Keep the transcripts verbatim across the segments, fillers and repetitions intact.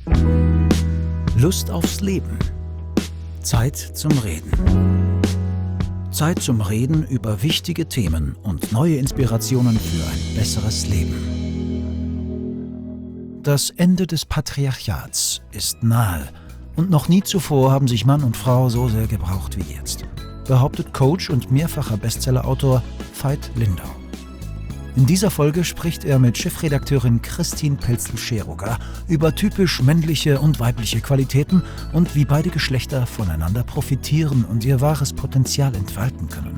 Lust aufs Leben. Zeit zum Reden. Zeit zum Reden über wichtige Themen und neue Inspirationen für ein besseres Leben. Das Ende des Patriarchats ist nahe und noch nie zuvor haben sich Mann und Frau so sehr gebraucht wie jetzt, behauptet Coach und mehrfacher Bestsellerautor Veit Lindau. In dieser Folge spricht er mit Chefredakteurin Christine Pelzel-Scheruger über typisch männliche und weibliche Qualitäten und wie beide Geschlechter voneinander profitieren und ihr wahres Potenzial entfalten können.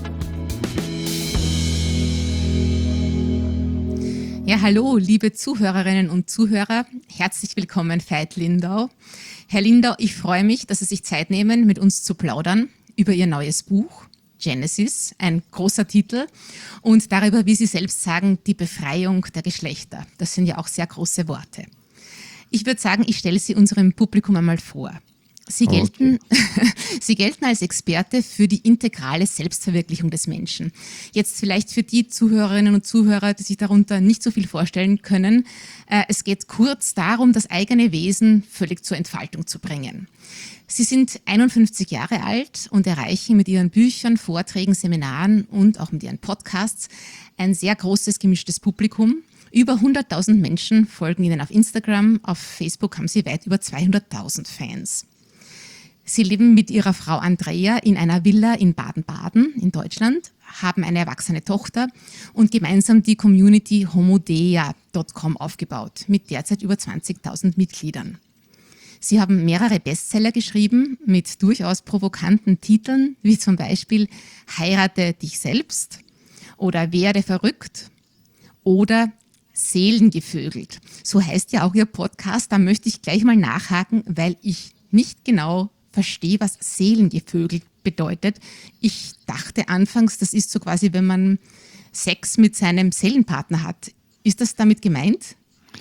Ja, hallo, liebe Zuhörerinnen und Zuhörer. Herzlich willkommen, Veit Lindau. Herr Lindau, ich freue mich, dass Sie sich Zeit nehmen, mit uns zu plaudern über Ihr neues Buch Genesis, ein großer Titel, und darüber, wie Sie selbst sagen, die Befreiung der Geschlechter. Das sind ja auch sehr große Worte. Ich würde sagen, ich stelle Sie unserem Publikum einmal vor. Sie gelten, okay. Sie gelten als Experte für die integrale Selbstverwirklichung des Menschen. Jetzt vielleicht für die Zuhörerinnen und Zuhörer, die sich darunter nicht so viel vorstellen können. Äh, es geht kurz darum, das eigene Wesen völlig zur Entfaltung zu bringen. Sie sind einundfünfzig Jahre alt und erreichen mit Ihren Büchern, Vorträgen, Seminaren und auch mit Ihren Podcasts ein sehr großes gemischtes Publikum. Über hunderttausend Menschen folgen Ihnen auf Instagram, auf Facebook haben Sie weit über zweihunderttausend Fans. Sie leben mit Ihrer Frau Andrea in einer Villa in Baden-Baden in Deutschland, haben eine erwachsene Tochter und gemeinsam die Community homodea Punkt com aufgebaut mit derzeit über zwanzigtausend Mitgliedern. Sie haben mehrere Bestseller geschrieben mit durchaus provokanten Titeln, wie zum Beispiel Heirate dich selbst oder Werde verrückt oder Seelengevögelt. So heißt ja auch Ihr Podcast. Da möchte ich gleich mal nachhaken, weil ich nicht genau verstehe, was Seelengevögelt bedeutet. Ich dachte anfangs, das ist so quasi, wenn man Sex mit seinem Seelenpartner hat. Ist das damit gemeint?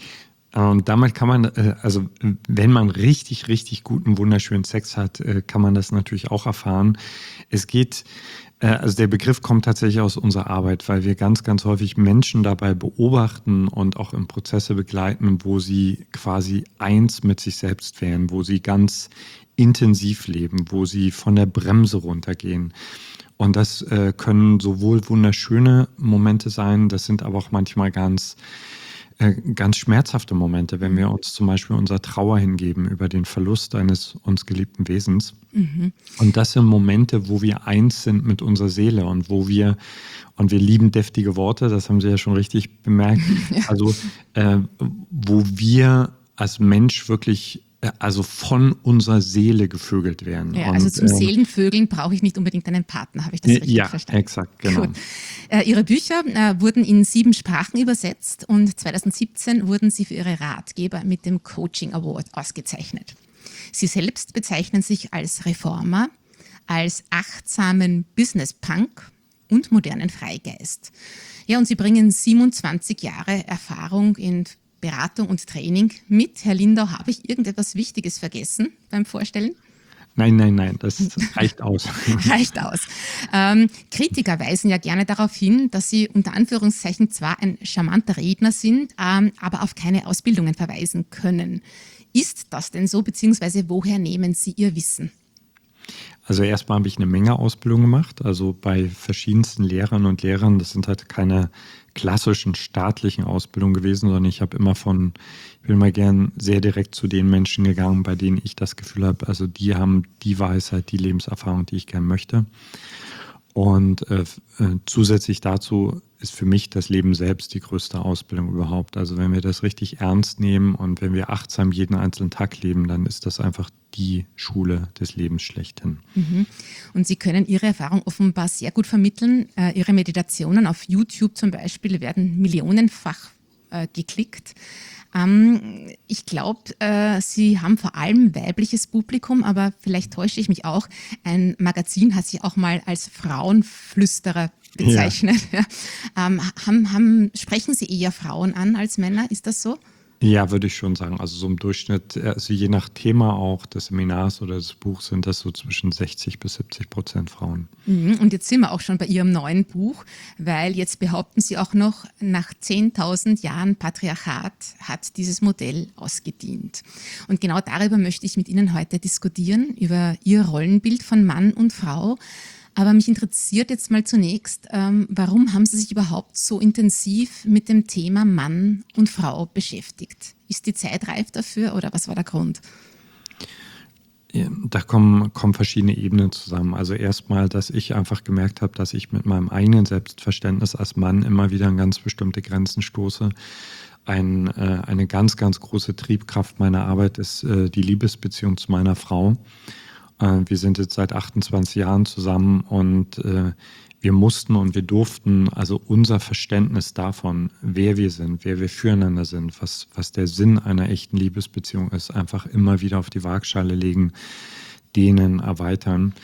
Und damit kann man, also wenn man richtig, richtig guten, wunderschönen Sex hat, kann man das natürlich auch erfahren. Es geht, also der Begriff kommt tatsächlich aus unserer Arbeit, weil wir ganz, ganz häufig Menschen dabei beobachten und auch in Prozesse begleiten, wo sie quasi eins mit sich selbst wären, wo sie ganz intensiv leben, wo sie von der Bremse runtergehen. Und das können sowohl wunderschöne Momente sein, das sind aber auch manchmal ganz ganz schmerzhafte Momente, wenn wir uns zum Beispiel unserer Trauer hingeben über den Verlust eines uns geliebten Wesens. Mhm. Und das sind Momente, wo wir eins sind mit unserer Seele und wo wir, und wir lieben deftige Worte, das haben Sie ja schon richtig bemerkt, ja. also äh, wo wir als Mensch wirklich also von unserer Seele gevögelt werden. Ja, also und, zum ähm, Seelenvögeln brauche ich nicht unbedingt einen Partner, habe ich das richtig ja, verstanden? Ja, exakt, genau. Äh, Ihre Bücher äh, wurden in sieben Sprachen übersetzt und zweitausendsiebzehn wurden Sie für Ihre Ratgeber mit dem Coaching Award ausgezeichnet. Sie selbst bezeichnen sich als Reformer, als achtsamen Business-Punk und modernen Freigeist. Ja, und Sie bringen siebenundzwanzig Jahre Erfahrung in Beratung und Training mit. Herr Lindau, habe ich irgendetwas Wichtiges vergessen beim Vorstellen? Nein, nein, nein, das reicht aus. reicht aus. Ähm, Kritiker weisen ja gerne darauf hin, dass Sie unter Anführungszeichen zwar ein charmanter Redner sind, ähm, aber auf keine Ausbildungen verweisen können. Ist das denn so, beziehungsweise woher nehmen Sie Ihr Wissen? Also erstmal habe ich eine Menge Ausbildung gemacht, also bei verschiedensten Lehrern und Lehrern. Das sind halt keine klassischen staatlichen Ausbildungen gewesen, sondern ich habe immer von, ich bin mal gern sehr direkt zu den Menschen gegangen, bei denen ich das Gefühl habe, also die haben die Weisheit, die Lebenserfahrung, die ich gern möchte. Und äh, äh, zusätzlich dazu ist für mich das Leben selbst die größte Ausbildung überhaupt. Also wenn wir das richtig ernst nehmen und wenn wir achtsam jeden einzelnen Tag leben, dann ist das einfach die Schule des Lebens schlechthin. Mhm. Und Sie können Ihre Erfahrung offenbar sehr gut vermitteln. Äh, Ihre Meditationen auf YouTube zum Beispiel werden millionenfach äh, geklickt. Ähm, ich glaube, äh, Sie haben vor allem weibliches Publikum, aber vielleicht täusche ich mich auch. Ein Magazin hat sich auch mal als Frauenflüsterer bezeichnet. Ja. Ja. Ähm, haben, haben, sprechen Sie eher Frauen an als Männer? Ist das so? Ja, würde ich schon sagen. Also so im Durchschnitt, also je nach Thema auch des Seminars oder des Buchs sind das so zwischen sechzig bis siebzig Prozent Frauen. Mhm. Und jetzt sind wir auch schon bei Ihrem neuen Buch, weil jetzt behaupten Sie auch noch, nach zehntausend Jahren Patriarchat hat dieses Modell ausgedient. Und genau darüber möchte ich mit Ihnen heute diskutieren, über Ihr Rollenbild von Mann und Frau. Aber mich interessiert jetzt mal zunächst, ähm, warum haben Sie sich überhaupt so intensiv mit dem Thema Mann und Frau beschäftigt? Ist die Zeit reif dafür oder was war der Grund? Ja, da kommen, kommen verschiedene Ebenen zusammen. Also erstmal, dass ich einfach gemerkt habe, dass ich mit meinem eigenen Selbstverständnis als Mann immer wieder an ganz bestimmte Grenzen stoße. Ein, äh, eine ganz, ganz große Triebkraft meiner Arbeit ist äh, die Liebesbeziehung zu meiner Frau. Wir sind jetzt seit achtundzwanzig Jahren zusammen und äh, wir mussten und wir durften also unser Verständnis davon, wer wir sind, wer wir füreinander sind, was, was der Sinn einer echten Liebesbeziehung ist, einfach immer wieder auf die Waagschale legen, dehnen, erweitern.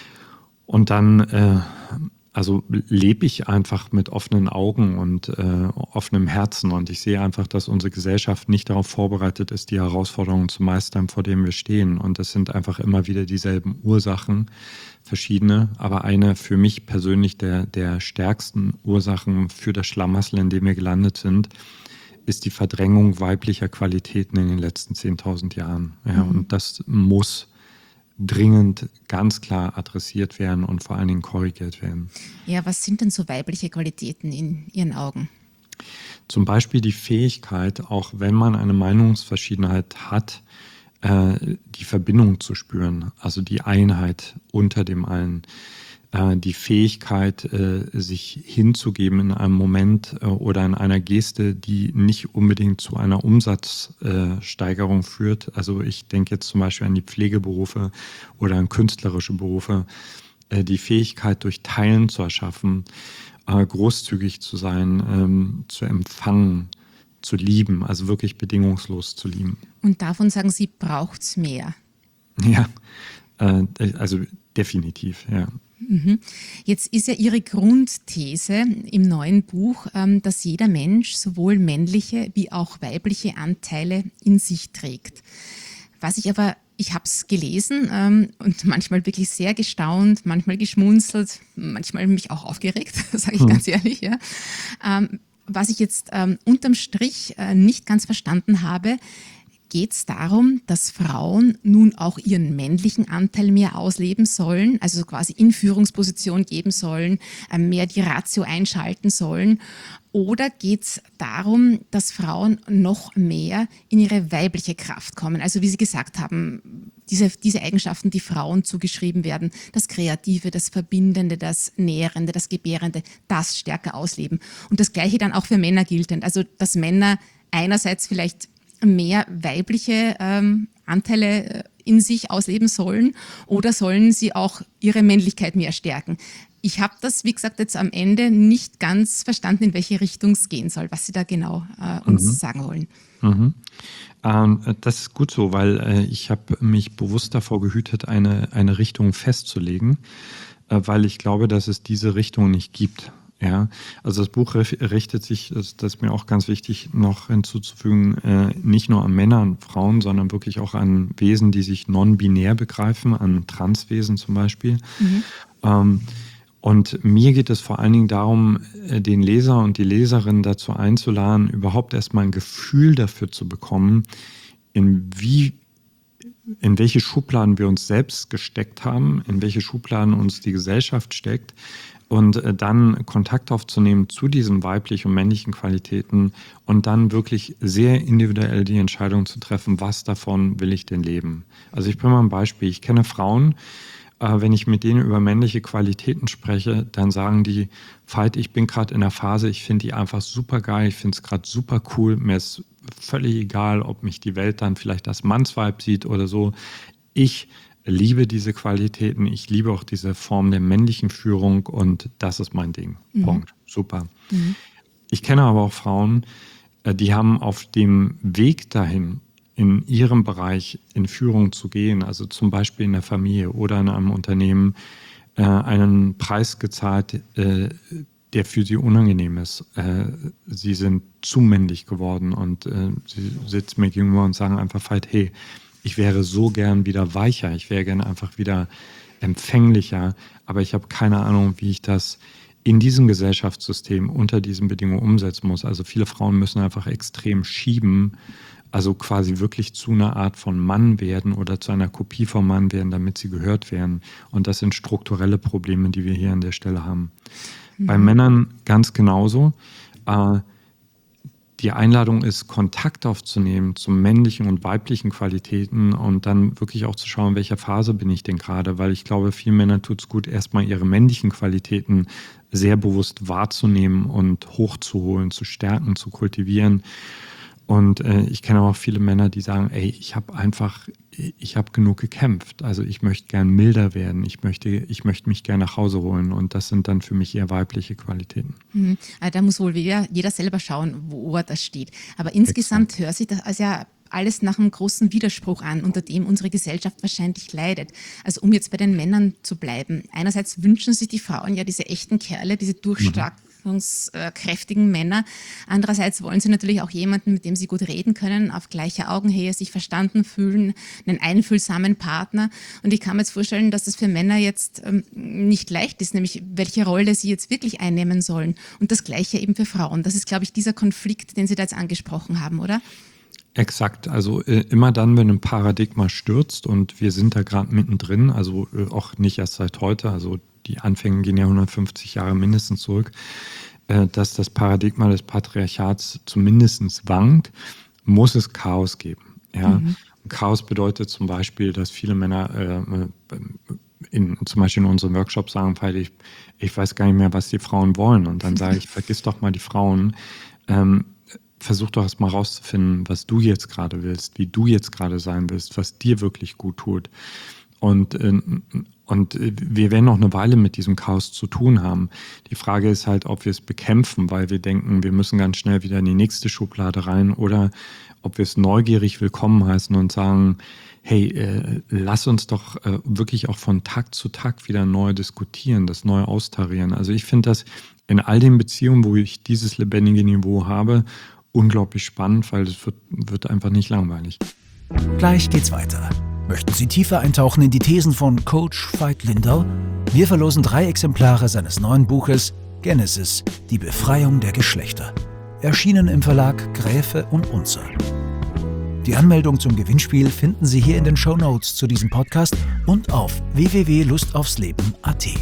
Und dann äh, also lebe ich einfach mit offenen Augen und äh, offenem Herzen und ich sehe einfach, dass unsere Gesellschaft nicht darauf vorbereitet ist, die Herausforderungen zu meistern, vor denen wir stehen. Und das sind einfach immer wieder dieselben Ursachen, verschiedene, aber eine für mich persönlich der, der stärksten Ursachen für das Schlamassel, in dem wir gelandet sind, ist die Verdrängung weiblicher Qualitäten in den letzten zehntausend Jahren. Ja, mhm. Und das muss dringend ganz klar adressiert werden und vor allen Dingen korrigiert werden. Ja, was sind denn so weibliche Qualitäten in Ihren Augen? Zum Beispiel die Fähigkeit, auch wenn man eine Meinungsverschiedenheit hat, äh, die Verbindung zu spüren, also die Einheit unter dem allen. Die Fähigkeit, sich hinzugeben in einem Moment oder in einer Geste, die nicht unbedingt zu einer Umsatzsteigerung führt. Also ich denke jetzt zum Beispiel an die Pflegeberufe oder an künstlerische Berufe. Die Fähigkeit, durch Teilen zu erschaffen, großzügig zu sein, zu empfangen, zu lieben, also wirklich bedingungslos zu lieben. Und davon sagen Sie, braucht es mehr? Ja, also definitiv, ja. Jetzt ist ja Ihre Grundthese im neuen Buch, dass jeder Mensch sowohl männliche wie auch weibliche Anteile in sich trägt. Was ich aber, ich habe es gelesen und manchmal wirklich sehr gestaunt, manchmal geschmunzelt, manchmal mich auch aufgeregt, sage ich hm. ganz ehrlich. Ja. Was ich jetzt unterm Strich nicht ganz verstanden habe, geht es darum, dass Frauen nun auch ihren männlichen Anteil mehr ausleben sollen, also quasi in Führungsposition geben sollen, mehr die Ratio einschalten sollen? Oder geht es darum, dass Frauen noch mehr in ihre weibliche Kraft kommen? Also wie Sie gesagt haben, diese, diese Eigenschaften, die Frauen zugeschrieben werden, das Kreative, das Verbindende, das Nährende, das Gebärende, das stärker ausleben. Und das Gleiche dann auch für Männer gilt. Also dass Männer einerseits vielleicht mehr weibliche ähm, Anteile in sich ausleben sollen oder sollen sie auch ihre Männlichkeit mehr stärken? Ich habe das, wie gesagt, jetzt am Ende nicht ganz verstanden, in welche Richtung es gehen soll, was Sie da genau äh, uns mhm. sagen wollen. Mhm. Ähm, das ist gut so, weil äh, ich habe mich bewusst davor gehütet, eine, eine Richtung festzulegen, äh, weil ich glaube, dass es diese Richtung nicht gibt. Ja, also das Buch richtet sich, das, das ist mir auch ganz wichtig noch hinzuzufügen, äh, nicht nur an Männer und Frauen, sondern wirklich auch an Wesen, die sich non-binär begreifen, an Transwesen zum Beispiel. Mhm. Ähm, und mir geht es vor allen Dingen darum, den Leser und die Leserin dazu einzuladen, überhaupt erstmal ein Gefühl dafür zu bekommen, in wie in welche Schubladen wir uns selbst gesteckt haben, in welche Schubladen uns die Gesellschaft steckt, und dann Kontakt aufzunehmen zu diesen weiblichen und männlichen Qualitäten und dann wirklich sehr individuell die Entscheidung zu treffen, was davon will ich denn leben. Also ich bringe mal ein Beispiel. Ich kenne Frauen, äh, wenn ich mit denen über männliche Qualitäten spreche, dann sagen die, Veit, ich bin gerade in der Phase, ich finde die einfach super geil, ich finde es gerade super cool, mir ist völlig egal, ob mich die Welt dann vielleicht als Mannsweib sieht oder so. Ich liebe diese Qualitäten, ich liebe auch diese Form der männlichen Führung und das ist mein Ding. Mhm. Punkt. Super. Mhm. Ich kenne aber auch Frauen, die haben auf dem Weg dahin, in ihrem Bereich in Führung zu gehen, also zum Beispiel in der Familie oder in einem Unternehmen, einen Preis gezahlt, der für sie unangenehm ist. Äh, sie sind zu männlich geworden und äh, sie sitzen mir gegenüber und sagen einfach halt, hey, ich wäre so gern wieder weicher, ich wäre gern einfach wieder empfänglicher, aber ich habe keine Ahnung, wie ich das in diesem Gesellschaftssystem unter diesen Bedingungen umsetzen muss. Also viele Frauen müssen einfach extrem schieben, also quasi wirklich zu einer Art von Mann werden oder zu einer Kopie vom Mann werden, damit sie gehört werden. Und das sind strukturelle Probleme, die wir hier an der Stelle haben. Mhm. Bei Männern ganz genauso. Äh, die Einladung ist, Kontakt aufzunehmen zu männlichen und weiblichen Qualitäten und dann wirklich auch zu schauen, in welcher Phase bin ich denn gerade, weil ich glaube, vielen Männern tut es gut, erstmal ihre männlichen Qualitäten sehr bewusst wahrzunehmen und hochzuholen, zu stärken, zu kultivieren. Und äh, ich kenne auch viele Männer, die sagen, ey, ich habe einfach, ich habe genug gekämpft. Also ich möchte gern milder werden, ich möchte, ich möchte mich gern nach Hause holen. Und das sind dann für mich eher weibliche Qualitäten. Mhm. Also da muss wohl jeder, jeder selber schauen, wo er das steht. Aber insgesamt Exakt. hört sich das also ja alles nach einem großen Widerspruch an, unter dem unsere Gesellschaft wahrscheinlich leidet. Also um jetzt bei den Männern zu bleiben. Einerseits wünschen sich die Frauen ja diese echten Kerle, diese durchstarkungskräftigen Männer. Andererseits wollen sie natürlich auch jemanden, mit dem sie gut reden können, auf gleicher Augenhöhe sich verstanden fühlen, einen einfühlsamen Partner. Und ich kann mir jetzt vorstellen, dass das für Männer jetzt ähm, nicht leicht ist, nämlich welche Rolle sie jetzt wirklich einnehmen sollen. Und das Gleiche eben für Frauen. Das ist, glaube ich, dieser Konflikt, den Sie da jetzt angesprochen haben, oder? Exakt, also äh, immer dann, wenn ein Paradigma stürzt und wir sind da gerade mittendrin, also äh, auch nicht erst seit heute, also die Anfänge gehen ja hundertfünfzig Jahre mindestens zurück, äh, dass das Paradigma des Patriarchats zumindest wankt, muss es Chaos geben. Ja? Mhm. Chaos bedeutet zum Beispiel, dass viele Männer äh, in, zum Beispiel in unseren Workshops sagen, weil ich, ich weiß gar nicht mehr, was die Frauen wollen. Und dann sage ich, vergiss doch mal die Frauen, ähm, versuch doch erst mal rauszufinden, was du jetzt gerade willst, wie du jetzt gerade sein willst, was dir wirklich gut tut. Und, und wir werden noch eine Weile mit diesem Chaos zu tun haben. Die Frage ist halt, ob wir es bekämpfen, weil wir denken, wir müssen ganz schnell wieder in die nächste Schublade rein, oder ob wir es neugierig willkommen heißen und sagen, hey, äh, lass uns doch äh, wirklich auch von Tag zu Tag wieder neu diskutieren, das neu austarieren. Also ich finde das in all den Beziehungen, wo ich dieses lebendige Niveau habe, unglaublich spannend, weil es wird, wird einfach nicht langweilig. Gleich geht's weiter. Möchten Sie tiefer eintauchen in die Thesen von Coach Veit Lindau? Wir verlosen drei Exemplare seines neuen Buches Genesis, die Befreiung der Geschlechter. Erschienen im Verlag Gräfe und Unzer. Die Anmeldung zum Gewinnspiel finden Sie hier in den Shownotes zu diesem Podcast und auf w w w punkt lust aufs leben punkt a t.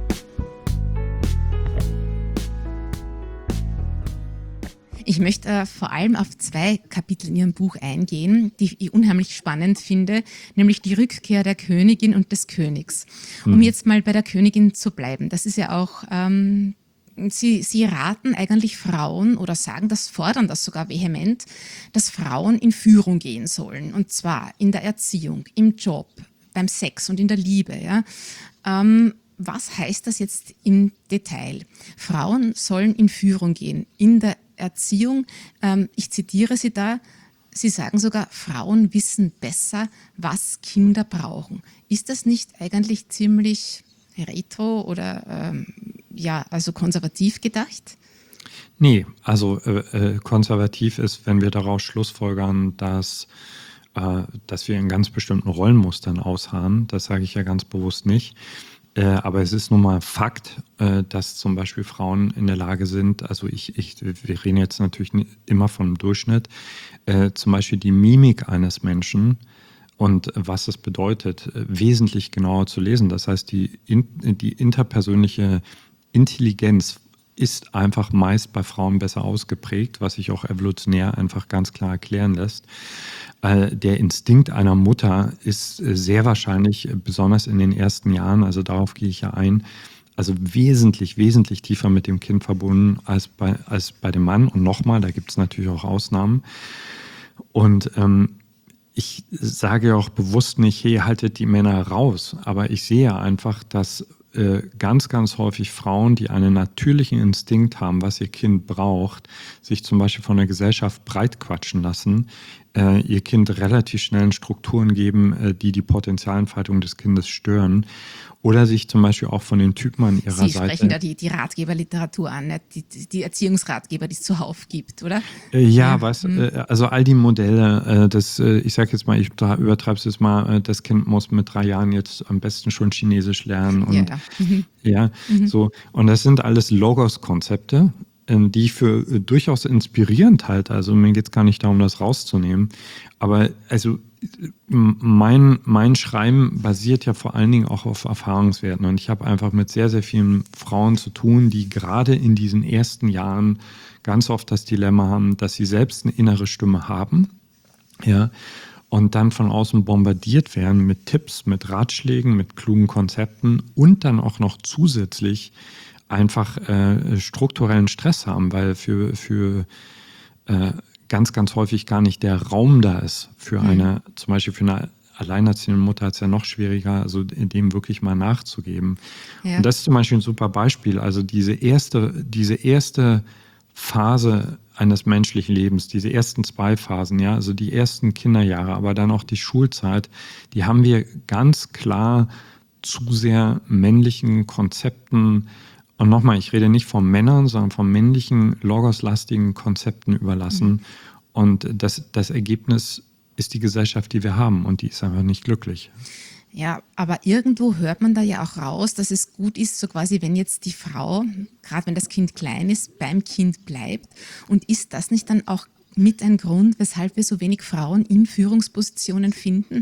Ich möchte äh, vor allem auf zwei Kapitel in Ihrem Buch eingehen, die ich unheimlich spannend finde, nämlich die Rückkehr der Königin und des Königs. Um mhm. jetzt mal bei der Königin zu bleiben, das ist ja auch, ähm, Sie, Sie raten eigentlich Frauen oder sagen das, fordern das sogar vehement, dass Frauen in Führung gehen sollen, und zwar in der Erziehung, im Job, beim Sex und in der Liebe. Ja? Ähm, was heißt das jetzt im Detail? Frauen sollen in Führung gehen, in der Erziehung. Ähm, ich zitiere Sie da, Sie sagen sogar, Frauen wissen besser, was Kinder brauchen. Ist das nicht eigentlich ziemlich retro oder ähm, ja, also konservativ gedacht? Nee, also äh, äh, konservativ ist, wenn wir daraus schlussfolgern, dass, äh, dass wir in ganz bestimmten Rollenmustern ausharren. Das sage ich ja ganz bewusst nicht. Äh, aber es ist nun mal Fakt, äh, dass zum Beispiel Frauen in der Lage sind, also ich, ich, wir reden jetzt natürlich immer vom Durchschnitt, äh, zum Beispiel die Mimik eines Menschen und was es bedeutet, äh, wesentlich genauer zu lesen. Das heißt, die, in, die interpersönliche Intelligenz ist einfach meist bei Frauen besser ausgeprägt, was sich auch evolutionär einfach ganz klar erklären lässt. Äh, der Instinkt einer Mutter ist äh, sehr wahrscheinlich, äh, besonders in den ersten Jahren, also darauf gehe ich ja ein, also wesentlich, wesentlich tiefer mit dem Kind verbunden als bei, als bei dem Mann. Und nochmal, da gibt es natürlich auch Ausnahmen. Und ähm, ich sage ja auch bewusst nicht, hey, haltet die Männer raus. Aber ich sehe einfach, dass ganz, ganz häufig Frauen, die einen natürlichen Instinkt haben, was ihr Kind braucht, sich zum Beispiel von der Gesellschaft breitquatschen lassen, äh, ihr Kind relativ schnell in Strukturen geben, äh, die die Potenzialentfaltung des Kindes stören. Oder sich zum Beispiel auch von den Typen an ihrer Sie Seite... Sie sprechen da die, die Ratgeberliteratur an, nicht? Die, die, die Erziehungsratgeber, die es zuhauf gibt, oder? Äh, ja, Ja. was, Hm. äh, also all die Modelle, äh, das, äh, ich sage jetzt mal, ich übertreibe es jetzt mal, äh, das Kind muss mit drei Jahren jetzt am besten schon Chinesisch lernen und Ja, ja. Mhm. ja, so. Und das sind alles Logos-Konzepte, äh, die ich für äh, durchaus inspirierend halte. Also mir geht es gar nicht darum, das rauszunehmen. Aber also mein, mein Schreiben basiert ja vor allen Dingen auch auf Erfahrungswerten. Und ich habe einfach mit sehr, sehr vielen Frauen zu tun, die gerade in diesen ersten Jahren ganz oft das Dilemma haben, dass sie selbst eine innere Stimme haben, ja, und dann von außen bombardiert werden mit Tipps, mit Ratschlägen, mit klugen Konzepten und dann auch noch zusätzlich einfach äh, strukturellen Stress haben, weil für, für äh, ganz, ganz häufig gar nicht der Raum da ist für eine, mhm. zum Beispiel für eine alleinerziehende Mutter hat es ja noch schwieriger, also dem wirklich mal nachzugeben. Ja. Und das ist zum Beispiel ein super Beispiel. Also diese erste, diese erste Phase eines menschlichen Lebens, diese ersten zwei Phasen, ja, also die ersten Kinderjahre, aber dann auch die Schulzeit, die haben wir ganz klar zu sehr männlichen Konzepten. Und nochmal, ich rede nicht von Männern, sondern von männlichen, logoslastigen Konzepten überlassen. Mhm. Und das, das Ergebnis ist die Gesellschaft, die wir haben. Und die ist einfach nicht glücklich. Ja, aber irgendwo hört man da ja auch raus, dass es gut ist, so quasi, wenn jetzt die Frau, gerade wenn das Kind klein ist, beim Kind bleibt. Und ist das nicht dann auch mit ein Grund, weshalb wir so wenig Frauen in Führungspositionen finden?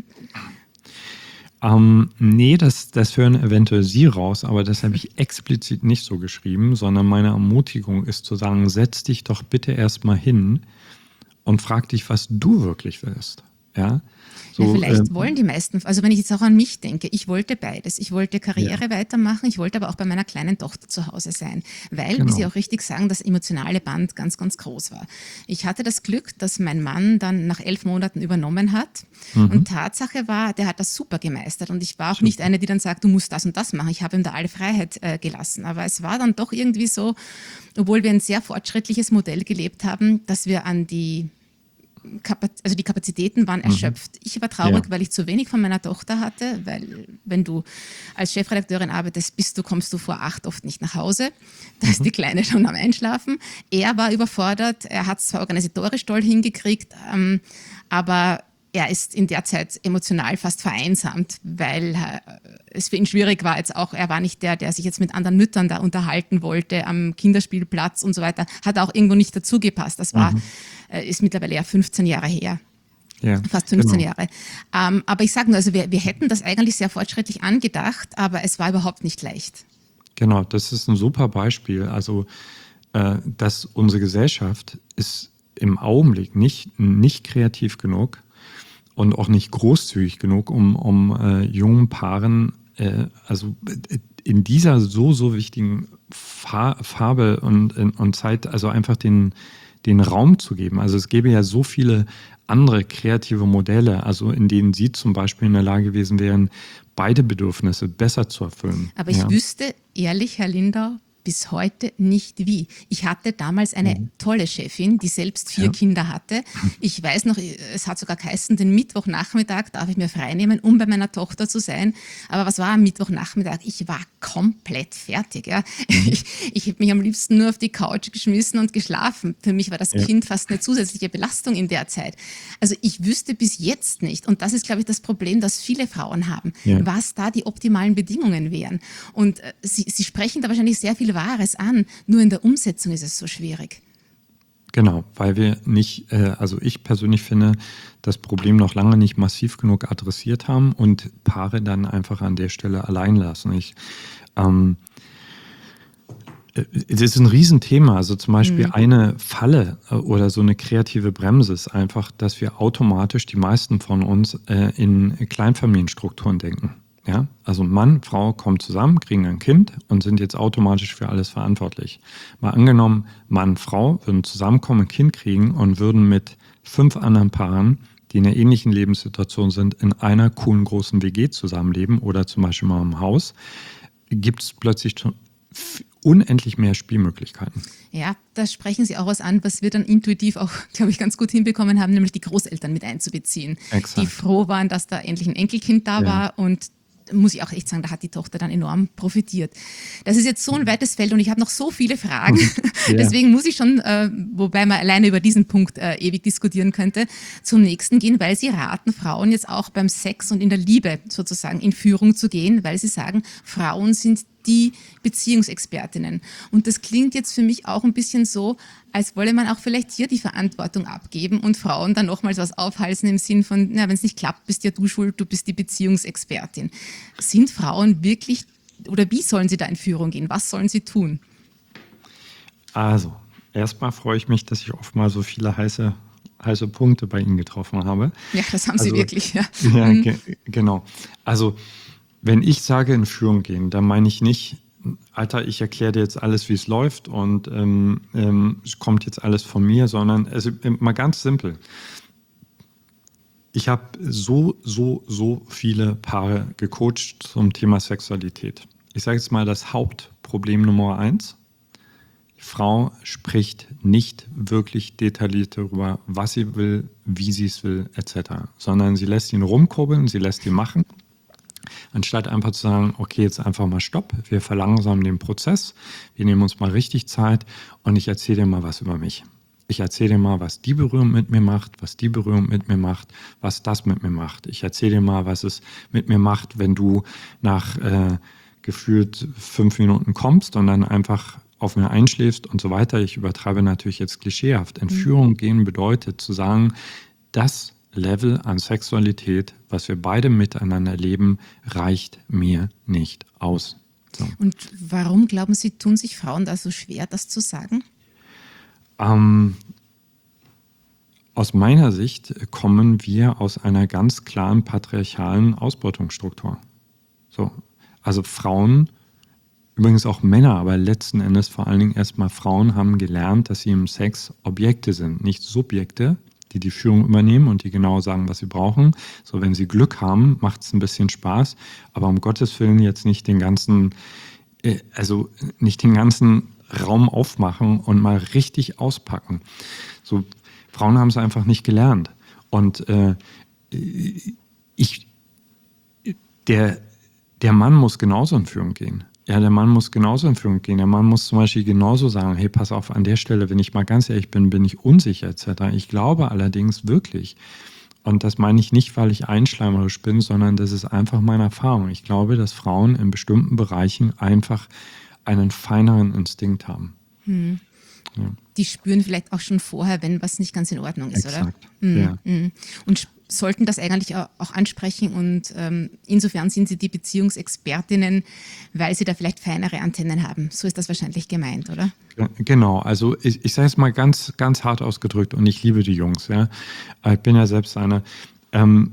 Ähm, nee, das, das hören eventuell Sie raus, aber das habe ich explizit nicht so geschrieben, sondern meine Ermutigung ist zu sagen, setz dich doch bitte erstmal hin und frag dich, was du wirklich willst. Ja, so, ja, vielleicht ähm, wollen die meisten, also wenn ich jetzt auch an mich denke, ich wollte beides. Ich wollte Karriere ja. weitermachen, ich wollte aber auch bei meiner kleinen Tochter zu Hause sein, weil, genau. wie Sie auch richtig sagen, das emotionale Band ganz, ganz groß war. Ich hatte das Glück, dass mein Mann dann nach elf Monaten übernommen hat mhm. und Tatsache war, der hat das super gemeistert und ich war auch super. Nicht eine, die dann sagt, du musst das und das machen. Ich habe ihm da alle Freiheit äh, gelassen, aber es war dann doch irgendwie so, obwohl wir ein sehr fortschrittliches Modell gelebt haben, dass wir an die also die Kapazitäten waren erschöpft. Ich war traurig, ja. weil ich zu wenig von meiner Tochter hatte, weil wenn du als Chefredakteurin arbeitest, bist du, kommst du vor acht oft nicht nach Hause. Da ist mhm. die Kleine schon am Einschlafen. Er war überfordert, er hat es zwar organisatorisch toll hingekriegt, ähm, aber er ist in der Zeit emotional fast vereinsamt, weil äh, es für ihn schwierig war jetzt auch, er war nicht der, der sich jetzt mit anderen Müttern da unterhalten wollte am Kinderspielplatz und so weiter, hat auch irgendwo nicht dazu gepasst. Das war, mhm. äh, ist mittlerweile ja fünfzehn Jahre her. Ja, fast fünfzehn genau. Jahre. Ähm, aber ich sage nur, also wir, wir hätten das eigentlich sehr fortschrittlich angedacht, aber es war überhaupt nicht leicht. Genau, das ist ein super Beispiel. Also, äh, dass unsere Gesellschaft ist im Augenblick nicht, nicht kreativ genug, und auch nicht großzügig genug, um, um äh, jungen Paaren, äh, also in dieser so, so wichtigen Fa- Farbe und, und Zeit, also einfach den, den Raum zu geben. Also es gäbe ja so viele andere kreative Modelle, also in denen Sie zum Beispiel in der Lage gewesen wären, beide Bedürfnisse besser zu erfüllen. Aber ich ja. wüsste, ehrlich, Herr Lindau, bis heute nicht wie. Ich hatte damals eine mhm. tolle Chefin, die selbst vier ja. Kinder hatte. Ich weiß noch, es hat sogar geheißen, den Mittwochnachmittag darf ich mir freinehmen, um bei meiner Tochter zu sein. Aber was war am Mittwochnachmittag? Ich war komplett fertig. Ja. Mhm. Ich, ich hätte mich am liebsten nur auf die Couch geschmissen und geschlafen. Für mich war das ja. Kind fast eine zusätzliche Belastung in der Zeit. Also ich wüsste bis jetzt nicht, und das ist, glaube ich, das Problem, das viele Frauen haben, ja. was da die optimalen Bedingungen wären. Und äh, Sie, Sie sprechen da wahrscheinlich sehr viel Wahres an, nur in der Umsetzung ist es so schwierig. Genau, weil wir nicht, äh, also ich persönlich finde, das Problem noch lange nicht massiv genug adressiert haben und Paare dann einfach an der Stelle allein lassen. Ich, ähm, es ist ein Riesenthema, also zum Beispiel mhm. eine Falle oder so eine kreative Bremse ist einfach, dass wir automatisch, die meisten von uns, äh, in Kleinfamilienstrukturen denken. Ja, also Mann, Frau kommen zusammen, kriegen ein Kind und sind jetzt automatisch für alles verantwortlich. Mal angenommen, Mann, Frau würden zusammenkommen, ein Kind kriegen und würden mit fünf anderen Paaren, die in einer ähnlichen Lebenssituation sind, in einer coolen großen W G zusammenleben oder zum Beispiel mal im Haus, gibt es plötzlich schon unendlich mehr Spielmöglichkeiten. Ja, da sprechen Sie auch was an, was wir dann intuitiv auch, glaube ich, ganz gut hinbekommen haben, nämlich die Großeltern mit einzubeziehen, Exakt. die froh waren, dass da endlich ein Enkelkind da Ja. war, und muss ich auch echt sagen, da hat die Tochter dann enorm profitiert. Das ist jetzt so ein weites Feld und ich habe noch so viele Fragen. Ja. Deswegen muss ich schon, äh, wobei man alleine über diesen Punkt äh, ewig diskutieren könnte, zum nächsten gehen, weil Sie raten Frauen jetzt auch beim Sex und in der Liebe sozusagen in Führung zu gehen, weil Sie sagen, Frauen sind die Beziehungsexpertinnen. Und das klingt jetzt für mich auch ein bisschen so, als wolle man auch vielleicht hier die Verantwortung abgeben und Frauen dann nochmals was aufhalsen im Sinn von, na, wenn es nicht klappt, bist ja du schuld, du bist die Beziehungsexpertin. Sind Frauen wirklich, oder wie sollen sie da in Führung gehen? Was sollen sie tun? Also, erstmal freue ich mich, dass ich oft mal so viele heiße, heiße Punkte bei Ihnen getroffen habe. Ja, das haben Sie Also, wirklich, ja. Ja, Mhm. ge genau. Also, wenn ich sage in Führung gehen, dann meine ich nicht, Alter, ich erkläre dir jetzt alles, wie es läuft und ähm, ähm, es kommt jetzt alles von mir, sondern also, mal ganz simpel. Ich habe so, so, so viele Paare gecoacht zum Thema Sexualität. Ich sage jetzt mal das Hauptproblem Nummer eins. Die Frau spricht nicht wirklich detailliert darüber, was sie will, wie sie es will, et cetera, sondern sie lässt ihn rumkurbeln, sie lässt ihn machen. Anstatt einfach zu sagen, okay, jetzt einfach mal Stopp, wir verlangsamen den Prozess, wir nehmen uns mal richtig Zeit und ich erzähle dir mal was über mich. Ich erzähle dir mal, was die Berührung mit mir macht, was die Berührung mit mir macht, was das mit mir macht. Ich erzähle dir mal, was es mit mir macht, wenn du nach äh, gefühlt fünf Minuten kommst und dann einfach auf mir einschläfst und so weiter. Ich übertreibe natürlich jetzt klischeehaft. In Führung gehen bedeutet zu sagen, das Level an Sexualität, was wir beide miteinander erleben, reicht mir nicht aus. So. Und warum glauben Sie, tun sich Frauen da so schwer, das zu sagen? Ähm, aus meiner Sicht kommen wir aus einer ganz klaren patriarchalen Ausbeutungsstruktur. So. Also Frauen, übrigens auch Männer, aber letzten Endes vor allen Dingen erstmal Frauen haben gelernt, dass sie im Sex Objekte sind, nicht Subjekte, die die Führung übernehmen und die genau sagen, was sie brauchen. So, wenn sie Glück haben, macht es ein bisschen Spaß, aber um Gottes Willen jetzt nicht den ganzen, äh, also nicht den ganzen Raum aufmachen und mal richtig auspacken. So, Frauen haben es einfach nicht gelernt. Und äh, ich, der, der Mann muss genauso in Führung gehen. Ja, der Mann muss genauso in Führung gehen. Der Mann muss zum Beispiel genauso sagen, hey, pass auf, an der Stelle, wenn ich mal ganz ehrlich bin, bin ich unsicher et cetera. Ich glaube allerdings wirklich, und das meine ich nicht, weil ich einschleimerisch bin, sondern das ist einfach meine Erfahrung. Ich glaube, dass Frauen in bestimmten Bereichen einfach einen feineren Instinkt haben. Hm. Ja. Die spüren vielleicht auch schon vorher, wenn was nicht ganz in Ordnung ist, Exakt. oder? Mhm. Ja. Mhm. Und sp- sollten das eigentlich auch auch ansprechen und ähm, insofern sind sie die Beziehungsexpertinnen, weil sie da vielleicht feinere Antennen haben. So ist das wahrscheinlich gemeint, oder? Genau, also ich, ich sage es mal ganz, ganz hart ausgedrückt und ich liebe die Jungs. Ja. Ich bin ja selbst einer. Ähm,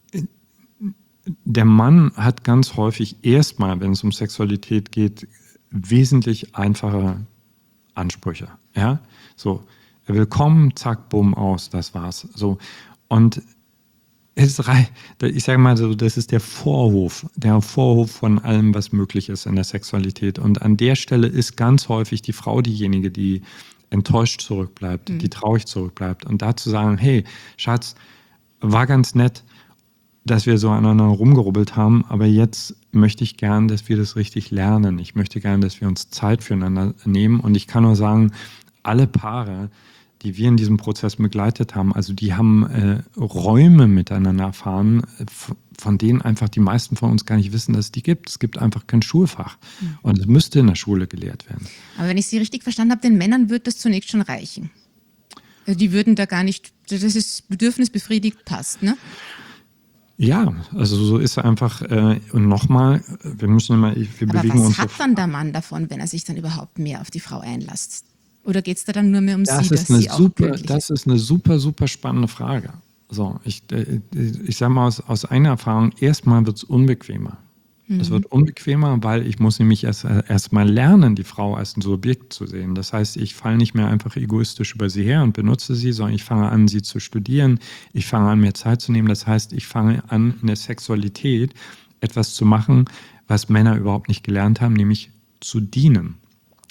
der Mann hat ganz häufig erstmal, wenn es um Sexualität geht, wesentlich einfache Ansprüche. Ja? So, er will kommen, zack, bumm, aus, das war's. So. Und es rei- ich sage mal so, das ist der Vorhof, der Vorhof von allem, was möglich ist in der Sexualität. Und an der Stelle ist ganz häufig die Frau diejenige, die enttäuscht zurückbleibt, Mhm. die traurig zurückbleibt. Und da zu sagen, hey, Schatz, war ganz nett, dass wir so aneinander rumgerubbelt haben, aber jetzt möchte ich gern, dass wir das richtig lernen. Ich möchte gern, dass wir uns Zeit füreinander nehmen. Und ich kann nur sagen, alle Paare, die wir in diesem Prozess begleitet haben, also die haben äh, Räume miteinander erfahren, äh, von denen einfach die meisten von uns gar nicht wissen, dass es die gibt. Es gibt einfach kein Schulfach. Mhm. Und es müsste in der Schule gelehrt werden. Aber wenn ich Sie richtig verstanden habe, den Männern wird das zunächst schon reichen. Also die würden da gar nicht, das ist Bedürfnis befriedigt, passt, ne? Ja, also so ist er einfach, äh, und nochmal, wir müssen immer, wir Aber bewegen was uns hat auf, dann der Mann davon, wenn er sich dann überhaupt mehr auf die Frau einlässt? Oder geht es da dann nur mehr um das sie, ist dass eine sie auch super, glücklich das ist eine super, super spannende Frage. So, ich, äh, ich sage mal aus, aus einer Erfahrung, erstmal wird es unbequemer. Mhm. Es wird unbequemer, weil ich muss nämlich erst, erst mal lernen, die Frau als ein Subjekt zu sehen. Das heißt, ich falle nicht mehr einfach egoistisch über sie her und benutze sie, sondern ich fange an, sie zu studieren. Ich fange an, mir Zeit zu nehmen. Das heißt, ich fange an, in der Sexualität etwas zu machen, was Männer überhaupt nicht gelernt haben, nämlich zu dienen.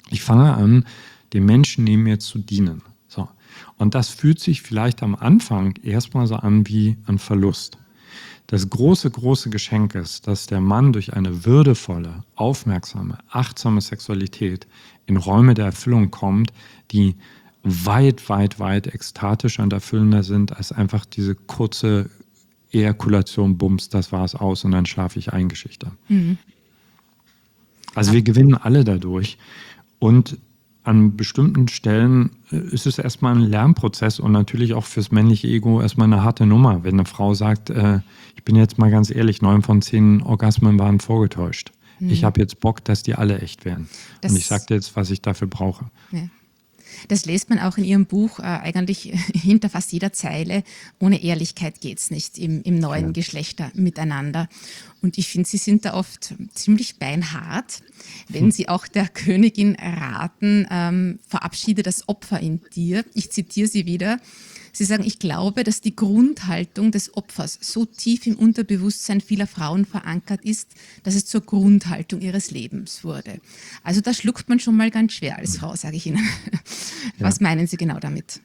Ich fange an, dem Menschen neben mir zu dienen. So. Und das fühlt sich vielleicht am Anfang erstmal so an wie ein Verlust. Das große, große Geschenk ist, dass der Mann durch eine würdevolle, aufmerksame, achtsame Sexualität in Räume der Erfüllung kommt, die weit, weit, weit ekstatischer und erfüllender sind als einfach diese kurze Ejakulation, Bums, das war's aus und dann schlafe ich ein, Geschichte. Mhm. Also wir gewinnen alle dadurch und an bestimmten Stellen ist es erstmal ein Lernprozess und natürlich auch fürs männliche Ego erstmal eine harte Nummer, wenn eine Frau sagt, äh, ich bin jetzt mal ganz ehrlich, neun von zehn Orgasmen waren vorgetäuscht. Mhm. Ich habe jetzt Bock, dass die alle echt werden. Das und ich sage dir jetzt, was ich dafür brauche. Ja. Das lest man auch in Ihrem Buch, äh, eigentlich hinter fast jeder Zeile. Ohne Ehrlichkeit geht es nicht im, im neuen ja. Geschlechter miteinander. Und ich finde, Sie sind da oft ziemlich beinhart, wenn hm. Sie auch der Königin raten, ähm, verabschiede das Opfer in dir. Ich zitiere Sie wieder. Sie sagen, ich glaube, dass die Grundhaltung des Opfers so tief im Unterbewusstsein vieler Frauen verankert ist, dass es zur Grundhaltung ihres Lebens wurde. Also da schluckt man schon mal ganz schwer als Frau, sage ich Ihnen. Was ja. meinen Sie genau damit?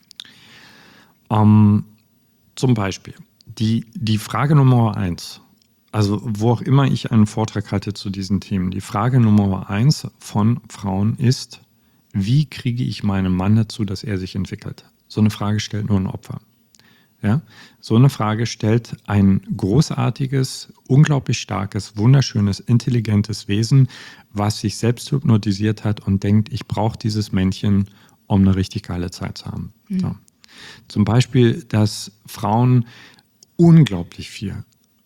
Um, zum Beispiel, die, die Frage Nummer eins, also wo auch immer ich einen Vortrag halte zu diesen Themen, die Frage Nummer eins von Frauen ist, wie kriege ich meinen Mann dazu, dass er sich entwickelt? So eine Frage stellt nur ein Opfer. Ja? So eine Frage stellt ein großartiges, unglaublich starkes, wunderschönes, intelligentes Wesen, was sich selbst hypnotisiert hat und denkt, ich brauche dieses Männchen, um eine richtig geile Zeit zu haben. Mhm. So. Zum Beispiel, dass Frauen unglaublich viel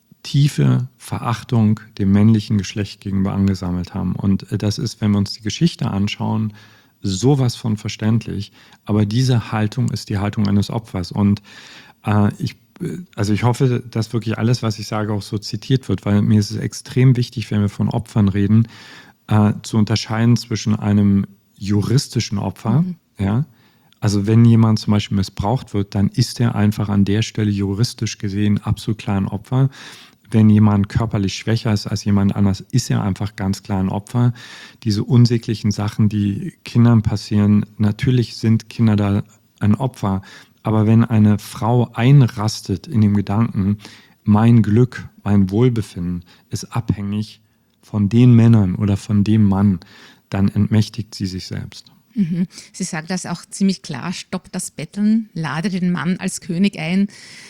tiefe Verachtung dem männlichen Geschlecht gegenüber angesammelt haben. Und das ist, wenn wir uns die Geschichte anschauen, sowas von verständlich, aber diese Haltung ist die Haltung eines Opfers und äh, ich, also ich hoffe, dass wirklich alles, was ich sage, auch so zitiert wird, weil mir ist es extrem wichtig, wenn wir von Opfern reden, äh, zu unterscheiden zwischen einem juristischen Opfer, mhm. ja, also wenn jemand zum Beispiel missbraucht wird, dann ist er einfach an der Stelle juristisch gesehen absolut klar ein Opfer. Wenn jemand körperlich schwächer ist als jemand anders, ist er einfach ganz klar ein Opfer. Diese unsäglichen Sachen, die Kindern passieren, natürlich sind Kinder da ein Opfer. Aber wenn eine Frau einrastet in dem Gedanken, mein Glück, mein Wohlbefinden ist abhängig von den Männern oder von dem Mann, dann entmächtigt sie sich selbst. Mhm. Sie sagt das auch ziemlich klar, stopp das Betteln, lade den Mann als König ein.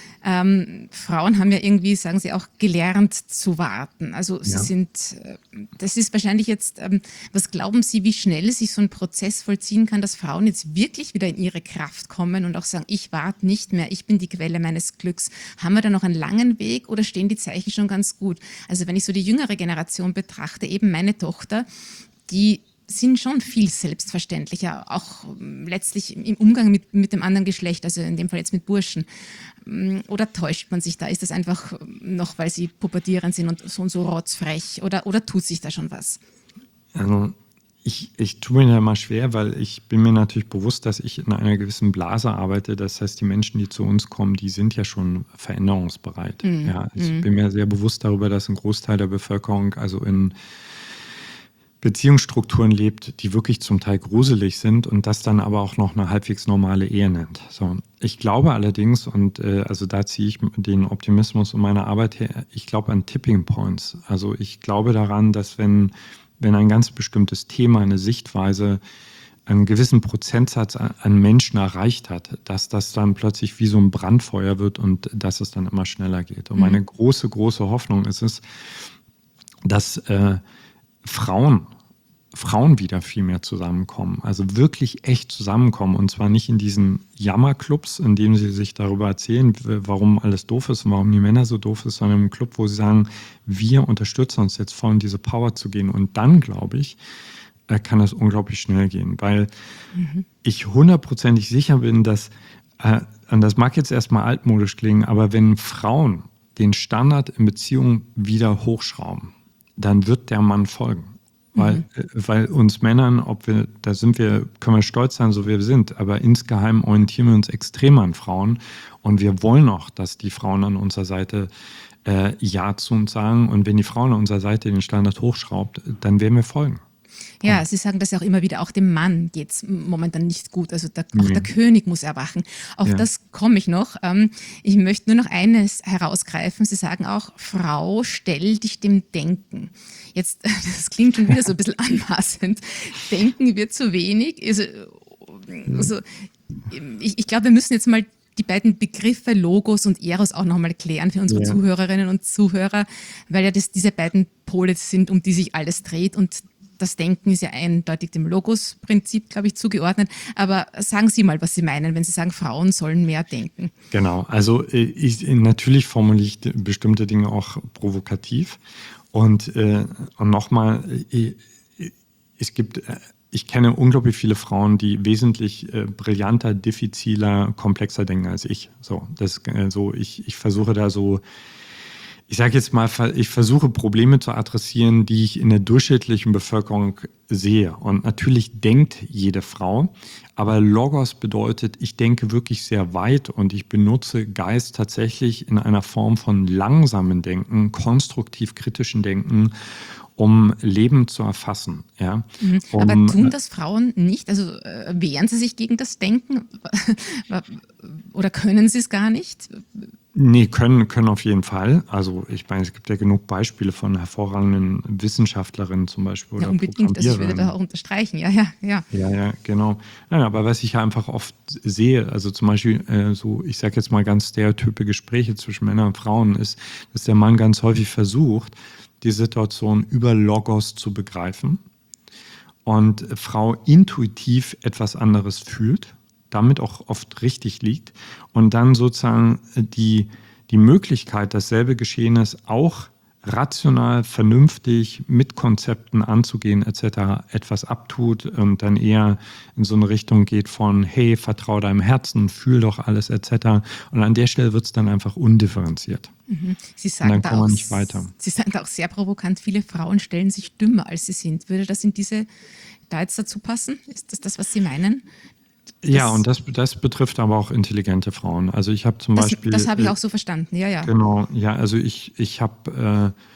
Ähm, Frauen haben ja irgendwie, sagen Sie auch, gelernt zu warten. Also sie ja. sind, äh, das ist wahrscheinlich jetzt, ähm, was glauben Sie, wie schnell sich so ein Prozess vollziehen kann, dass Frauen jetzt wirklich wieder in ihre Kraft kommen und auch sagen, ich warte nicht mehr, ich bin die Quelle meines Glücks. Haben wir da noch einen langen Weg oder stehen die Zeichen schon ganz gut? Also wenn ich so die jüngere Generation betrachte, eben meine Tochter, die sind schon viel selbstverständlicher, auch letztlich im Umgang mit, mit dem anderen Geschlecht, also in dem Fall jetzt mit Burschen. Oder täuscht man sich da? Ist das einfach noch, weil sie pubertierend sind und so und so rotzfrech? Oder, oder tut sich da schon was? Also ich, ich tue mir da mal schwer, weil ich bin mir natürlich bewusst, dass ich in einer gewissen Blase arbeite. Das heißt, die Menschen, die zu uns kommen, die sind ja schon veränderungsbereit. Mhm. Ja, ich mhm. bin mir sehr bewusst darüber, dass ein Großteil der Bevölkerung also in Beziehungsstrukturen lebt, die wirklich zum Teil gruselig sind und das dann aber auch noch eine halbwegs normale Ehe nennt. So, ich glaube allerdings, und äh, also da ziehe ich den Optimismus und meine Arbeit her, ich glaube an Tipping Points. Also ich glaube daran, dass wenn, wenn ein ganz bestimmtes Thema, eine Sichtweise einen gewissen Prozentsatz an Menschen erreicht hat, dass das dann plötzlich wie so ein Brandfeuer wird und dass es dann immer schneller geht. Und meine große, große Hoffnung ist es, dass äh, Frauen, Frauen wieder viel mehr zusammenkommen, also wirklich echt zusammenkommen und zwar nicht in diesen Jammerclubs, in denen sie sich darüber erzählen, warum alles doof ist und warum die Männer so doof ist, sondern im Club, wo sie sagen, wir unterstützen uns jetzt voll in diese Power zu gehen und dann, glaube ich, kann das unglaublich schnell gehen, weil mhm. ich hundertprozentig sicher bin, dass, äh, und das mag jetzt erstmal altmodisch klingen, aber wenn Frauen den Standard in Beziehungen wieder hochschrauben, dann wird der Mann folgen. Weil, mhm. weil uns Männern, ob wir, da sind wir, können wir stolz sein, so wie wir sind, aber insgeheim orientieren wir uns extrem an Frauen und wir wollen auch, dass die Frauen an unserer Seite äh, Ja zu uns sagen und wenn die Frauen an unserer Seite den Standard hochschraubt, dann werden wir folgen. Ja, Sie sagen das ja auch immer wieder, auch dem Mann geht es momentan nicht gut. Also der, auch Nee. der König muss erwachen. Auf Ja. das komme ich noch. Ähm, ich möchte nur noch eines herausgreifen. Sie sagen auch, Frau, stell dich dem Denken. Jetzt, das klingt schon wieder so ein bisschen anmaßend. Denken wird zu wenig. Also, also ich, ich glaube, wir müssen jetzt mal die beiden Begriffe Logos und Eros auch nochmal klären für unsere Ja. Zuhörerinnen und Zuhörer, weil ja das diese beiden Pole sind, um die sich alles dreht, und das Denken ist ja eindeutig dem Logos-Prinzip, glaube ich, zugeordnet. Aber sagen Sie mal, was Sie meinen, wenn Sie sagen, Frauen sollen mehr denken. Genau, also äh, ich, natürlich formuliere ich bestimmte Dinge auch provokativ. Und, äh, und nochmal, äh, es gibt, äh, ich kenne unglaublich viele Frauen, die wesentlich äh, brillanter, diffiziler, komplexer denken als ich. So, das, äh, so ich, ich versuche da so, ich sage jetzt mal, ich versuche Probleme zu adressieren, die ich in der durchschnittlichen Bevölkerung sehe. Und natürlich denkt jede Frau, aber Logos bedeutet, ich denke wirklich sehr weit und ich benutze Geist tatsächlich in einer Form von langsamen Denken, konstruktiv kritischen Denken, um Leben zu erfassen. Ja? Mhm. Um, Aber tun das Frauen nicht? Also äh, wehren sie sich gegen das Denken? Oder können sie es gar nicht? Nee, können, können auf jeden Fall. Also ich meine, es gibt ja genug Beispiele von hervorragenden Wissenschaftlerinnen zum Beispiel. Ja, Oder unbedingt. Also ich würde Programmiererinnen. da auch unterstreichen. Ja, ja, ja. Ja, ja, genau. Ja, aber was ich einfach oft sehe, also zum Beispiel äh, so, ich sage jetzt mal ganz stereotype Gespräche zwischen Männern und Frauen, ist, dass der Mann ganz häufig versucht, die Situation über Logos zu begreifen und Frau intuitiv etwas anderes fühlt, damit auch oft richtig liegt und dann sozusagen die, die Möglichkeit, dasselbe Geschehenes auch rational, vernünftig mit Konzepten anzugehen et cetera etwas abtut und dann eher in so eine Richtung geht von hey, vertrau deinem Herzen, fühl doch alles et cetera. Und an der Stelle wird es dann einfach undifferenziert. Mhm. Sie Und sagen dann da kommen wir auch, nicht weiter. Sie sagen da auch sehr provokant, viele Frauen stellen sich dümmer, als sie sind. Würde das in diese, da jetzt dazu passen? Ist das das, was Sie meinen? Ja, Das- und das, das betrifft aber auch intelligente Frauen. Also ich habe zum Das, Beispiel... das habe ich äh, auch so verstanden, ja, ja. Genau, ja, also ich, ich habe, äh,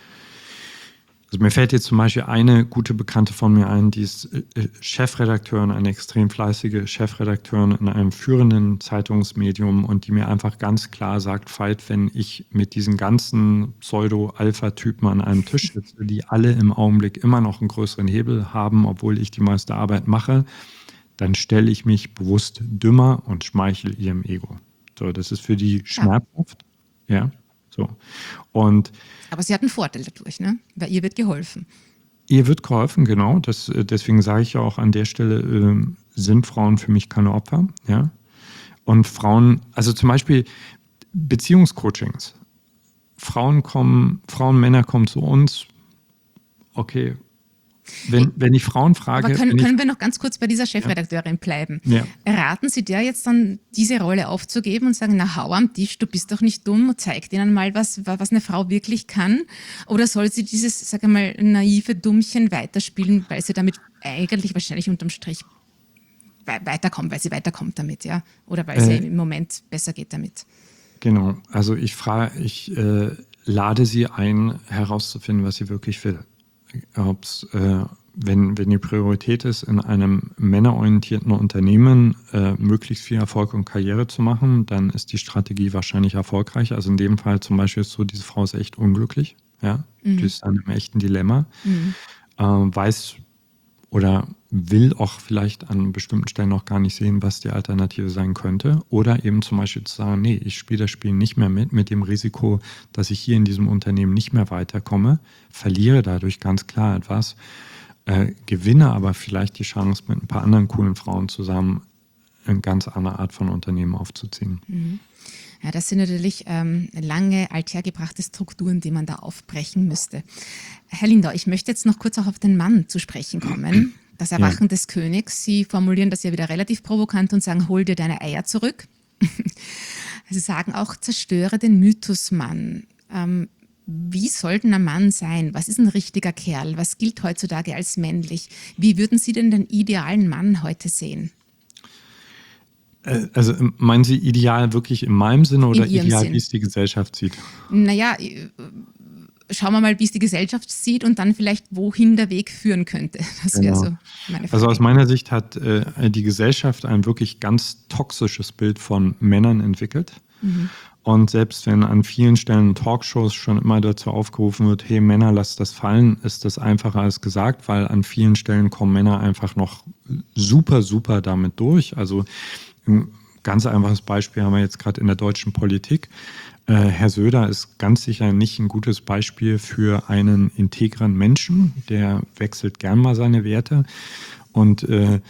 also mir fällt jetzt zum Beispiel eine gute Bekannte von mir ein, die ist äh, Chefredakteurin, eine extrem fleißige Chefredakteurin in einem führenden Zeitungsmedium und die mir einfach ganz klar sagt, Veit, wenn ich mit diesen ganzen Pseudo-Alpha-Typen an einem Tisch sitze, die alle im Augenblick immer noch einen größeren Hebel haben, obwohl ich die meiste Arbeit mache, dann stelle ich mich bewusst dümmer und schmeichel ihrem Ego. So, das ist für die schmerzhaft. Ja, so. Und Aber sie hat einen Vorteil dadurch, ne? Weil ihr wird geholfen. ihr wird geholfen, genau. Das, deswegen sage ich ja auch an der Stelle, äh, sind Frauen für mich keine Opfer. Ja? Und Frauen, also zum Beispiel Beziehungscoachings. Frauen kommen, Frauen, Männer kommen zu uns. Okay. Wenn, wenn ich Frauen frage. Aber können, wenn ich, können wir noch ganz kurz bei dieser Chefredakteurin bleiben? Ja. Raten Sie der jetzt dann, diese Rolle aufzugeben und sagen, na hau am Tisch, du bist doch nicht dumm, zeig denen mal, was, was eine Frau wirklich kann? Oder soll sie dieses, sag ich mal, naive Dummchen weiterspielen, weil sie damit eigentlich wahrscheinlich unterm Strich we- weiterkommt, weil sie weiterkommt damit, ja? Oder weil es Äh, ihr im Moment besser geht damit? Genau. Also ich frage, ich äh, lade sie ein, herauszufinden, was sie wirklich will. Ob's, äh, wenn, wenn die Priorität ist, in einem männerorientierten Unternehmen äh, möglichst viel Erfolg und Karriere zu machen, dann ist die Strategie wahrscheinlich erfolgreich. Also in dem Fall zum Beispiel ist so, diese Frau ist echt unglücklich. Ja? Mhm. Die ist in einem echten Dilemma. Mhm. Äh, weiß oder will auch vielleicht an bestimmten Stellen noch gar nicht sehen, was die Alternative sein könnte. Oder eben zum Beispiel zu sagen, nee, ich spiele das Spiel nicht mehr mit, mit dem Risiko, dass ich hier in diesem Unternehmen nicht mehr weiterkomme, verliere dadurch ganz klar etwas, äh, gewinne aber vielleicht die Chance, mit ein paar anderen coolen Frauen zusammen eine ganz andere Art von Unternehmen aufzuziehen. Mhm. Ja, das sind natürlich ähm, lange althergebrachte Strukturen, die man da aufbrechen müsste. Herr Lindau, ich möchte jetzt noch kurz auch auf den Mann zu sprechen kommen. Das Erwachen ja. des Königs. Sie formulieren das ja wieder relativ provokant und sagen, hol dir deine Eier zurück. Sie sagen auch, zerstöre den Mythos Mann. Ähm, wie soll denn ein Mann sein? Was ist ein richtiger Kerl? Was gilt heutzutage als männlich? Wie würden Sie denn den idealen Mann heute sehen? Also meinen Sie ideal wirklich in meinem Sinne oder in Ihrem ideal, Sinn. wie es die Gesellschaft sieht? Naja, schauen wir mal, wie es die Gesellschaft sieht und dann vielleicht, wohin der Weg führen könnte. Das wäre Genau. so meine Frage. Also aus meiner Sicht hat äh, die Gesellschaft ein wirklich ganz toxisches Bild von Männern entwickelt. Mhm. Und selbst wenn an vielen Stellen Talkshows schon immer dazu aufgerufen wird, hey Männer, lasst das fallen, ist das einfacher als gesagt, weil an vielen Stellen kommen Männer einfach noch super, super damit durch. Also ein ganz einfaches Beispiel haben wir jetzt gerade in der deutschen Politik. Äh, Herr Söder ist ganz sicher nicht ein gutes Beispiel für einen integren Menschen. Der wechselt gern mal seine Werte und äh,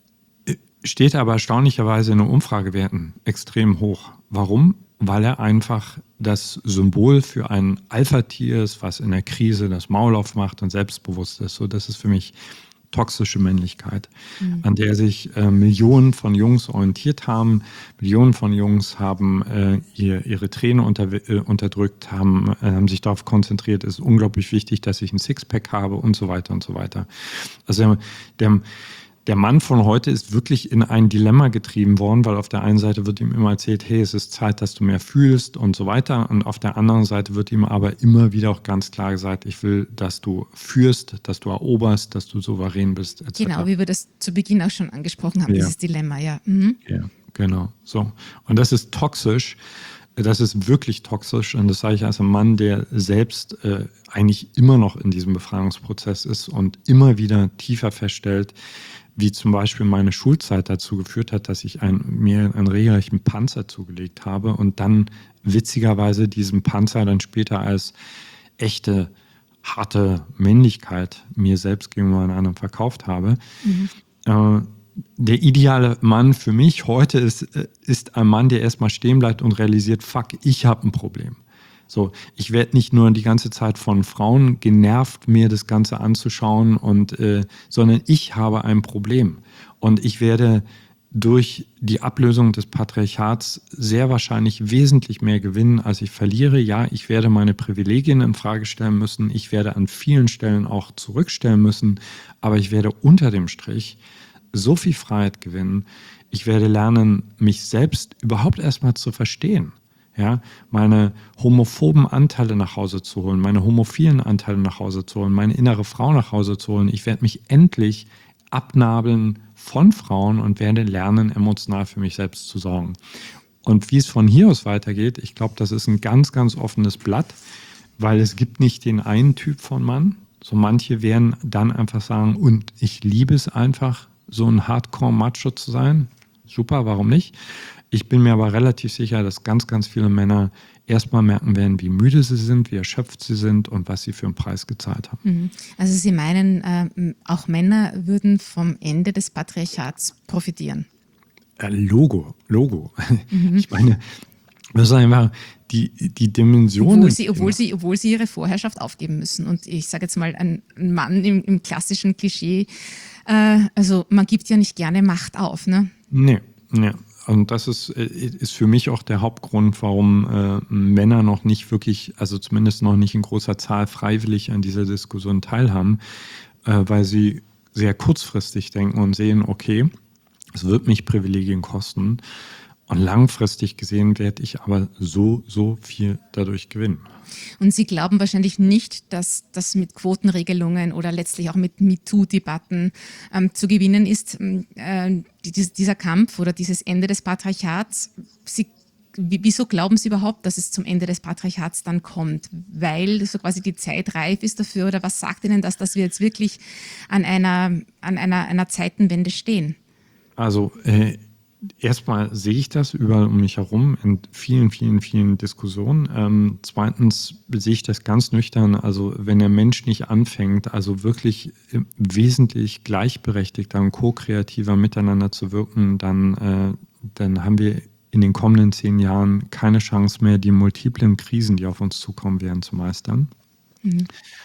steht aber erstaunlicherweise in den Umfragewerten extrem hoch. Warum? Weil er einfach das Symbol für ein Alpha-Tier ist, was in der Krise das Maul aufmacht und selbstbewusst ist. So, das ist für mich toxische Männlichkeit, mhm. an der sich äh, Millionen von Jungs orientiert haben. Millionen von Jungs haben äh, ihr, ihre Tränen unter, äh, unterdrückt, haben, äh, haben sich darauf konzentriert, es ist unglaublich wichtig, dass ich ein Sixpack habe und so weiter und so weiter. Also der, der Mann von heute ist wirklich in ein Dilemma getrieben worden, weil auf der einen Seite wird ihm immer erzählt, hey, es ist Zeit, dass du mehr fühlst und so weiter. Und auf der anderen Seite wird ihm aber immer wieder auch ganz klar gesagt, ich will, dass du führst, dass du eroberst, dass du souverän bist, et cetera. Genau, wie wir das zu Beginn auch schon angesprochen haben, ja. Dieses Dilemma, ja. Mhm. Ja, genau. So. Und das ist toxisch. Das ist wirklich toxisch und das sage ich als ein Mann, der selbst äh, eigentlich immer noch in diesem Befreiungsprozess ist und immer wieder tiefer feststellt, wie zum Beispiel meine Schulzeit dazu geführt hat, dass ich ein, mir einen regelrechten Panzer zugelegt habe und dann witzigerweise diesen Panzer dann später als echte, harte Männlichkeit mir selbst gegenüber einem anderen verkauft habe. Mhm. Äh, der ideale Mann für mich heute ist, ist ein Mann, der erstmal stehen bleibt und realisiert, fuck, ich habe ein Problem. So, ich werde nicht nur die ganze Zeit von Frauen genervt, mir das Ganze anzuschauen, und, äh, sondern ich habe ein Problem. Und ich werde durch die Ablösung des Patriarchats sehr wahrscheinlich wesentlich mehr gewinnen, als ich verliere. Ja, ich werde meine Privilegien in Frage stellen müssen. Ich werde an vielen Stellen auch zurückstellen müssen. Aber ich werde unter dem Strich so viel Freiheit gewinnen. Ich werde lernen, mich selbst überhaupt erstmal zu verstehen. Ja, meine homophoben Anteile nach Hause zu holen, meine homophilen Anteile nach Hause zu holen, meine innere Frau nach Hause zu holen. Ich werde mich endlich abnabeln von Frauen und werde lernen, emotional für mich selbst zu sorgen. Und wie es von hier aus weitergeht, ich glaube, das ist ein ganz, ganz offenes Blatt, weil es gibt nicht den einen Typ von Mann. So manche werden dann einfach sagen, und ich liebe es einfach, so ein Hardcore-Macho zu sein. Super, warum nicht? Ich bin mir aber relativ sicher, dass ganz, ganz viele Männer erstmal merken werden, wie müde sie sind, wie erschöpft sie sind und was sie für einen Preis gezahlt haben. Also Sie meinen, äh, auch Männer würden vom Ende des Patriarchats profitieren? Äh, Logo, Logo. Mhm. Ich meine, das ist einfach die, die Dimension. Obwohl sie, obwohl, sie, obwohl sie ihre Vorherrschaft aufgeben müssen. Und ich sage jetzt mal, ein Mann im, im klassischen Klischee, äh, also man gibt ja nicht gerne Macht auf, ne? Nee, nee. Und das ist, ist für mich auch der Hauptgrund, warum äh, Männer noch nicht wirklich, also zumindest noch nicht in großer Zahl freiwillig an dieser Diskussion teilhaben, äh, weil sie sehr kurzfristig denken und sehen, okay, es wird mich Privilegien kosten und langfristig gesehen werde ich aber so, so viel dadurch gewinnen. Und Sie glauben wahrscheinlich nicht, dass das mit Quotenregelungen oder letztlich auch mit MeToo-Debatten ähm, zu gewinnen ist, äh, die, dieser Kampf oder dieses Ende des Patriarchats. Sie, wieso glauben Sie überhaupt, dass es zum Ende des Patriarchats dann kommt? Weil so quasi die Zeit reif ist dafür, oder was sagt Ihnen das, dass wir jetzt wirklich an einer, an einer, einer Zeitenwende stehen? Also äh erstmal sehe ich das überall um mich herum in vielen, vielen, vielen Diskussionen. Ähm, zweitens sehe ich das ganz nüchtern. Also wenn der Mensch nicht anfängt, also wirklich wesentlich gleichberechtigter und ko-kreativer miteinander zu wirken, dann, äh, dann haben wir in den kommenden zehn Jahren keine Chance mehr, die multiplen Krisen, die auf uns zukommen werden, zu meistern. Mhm.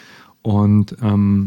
Und ähm,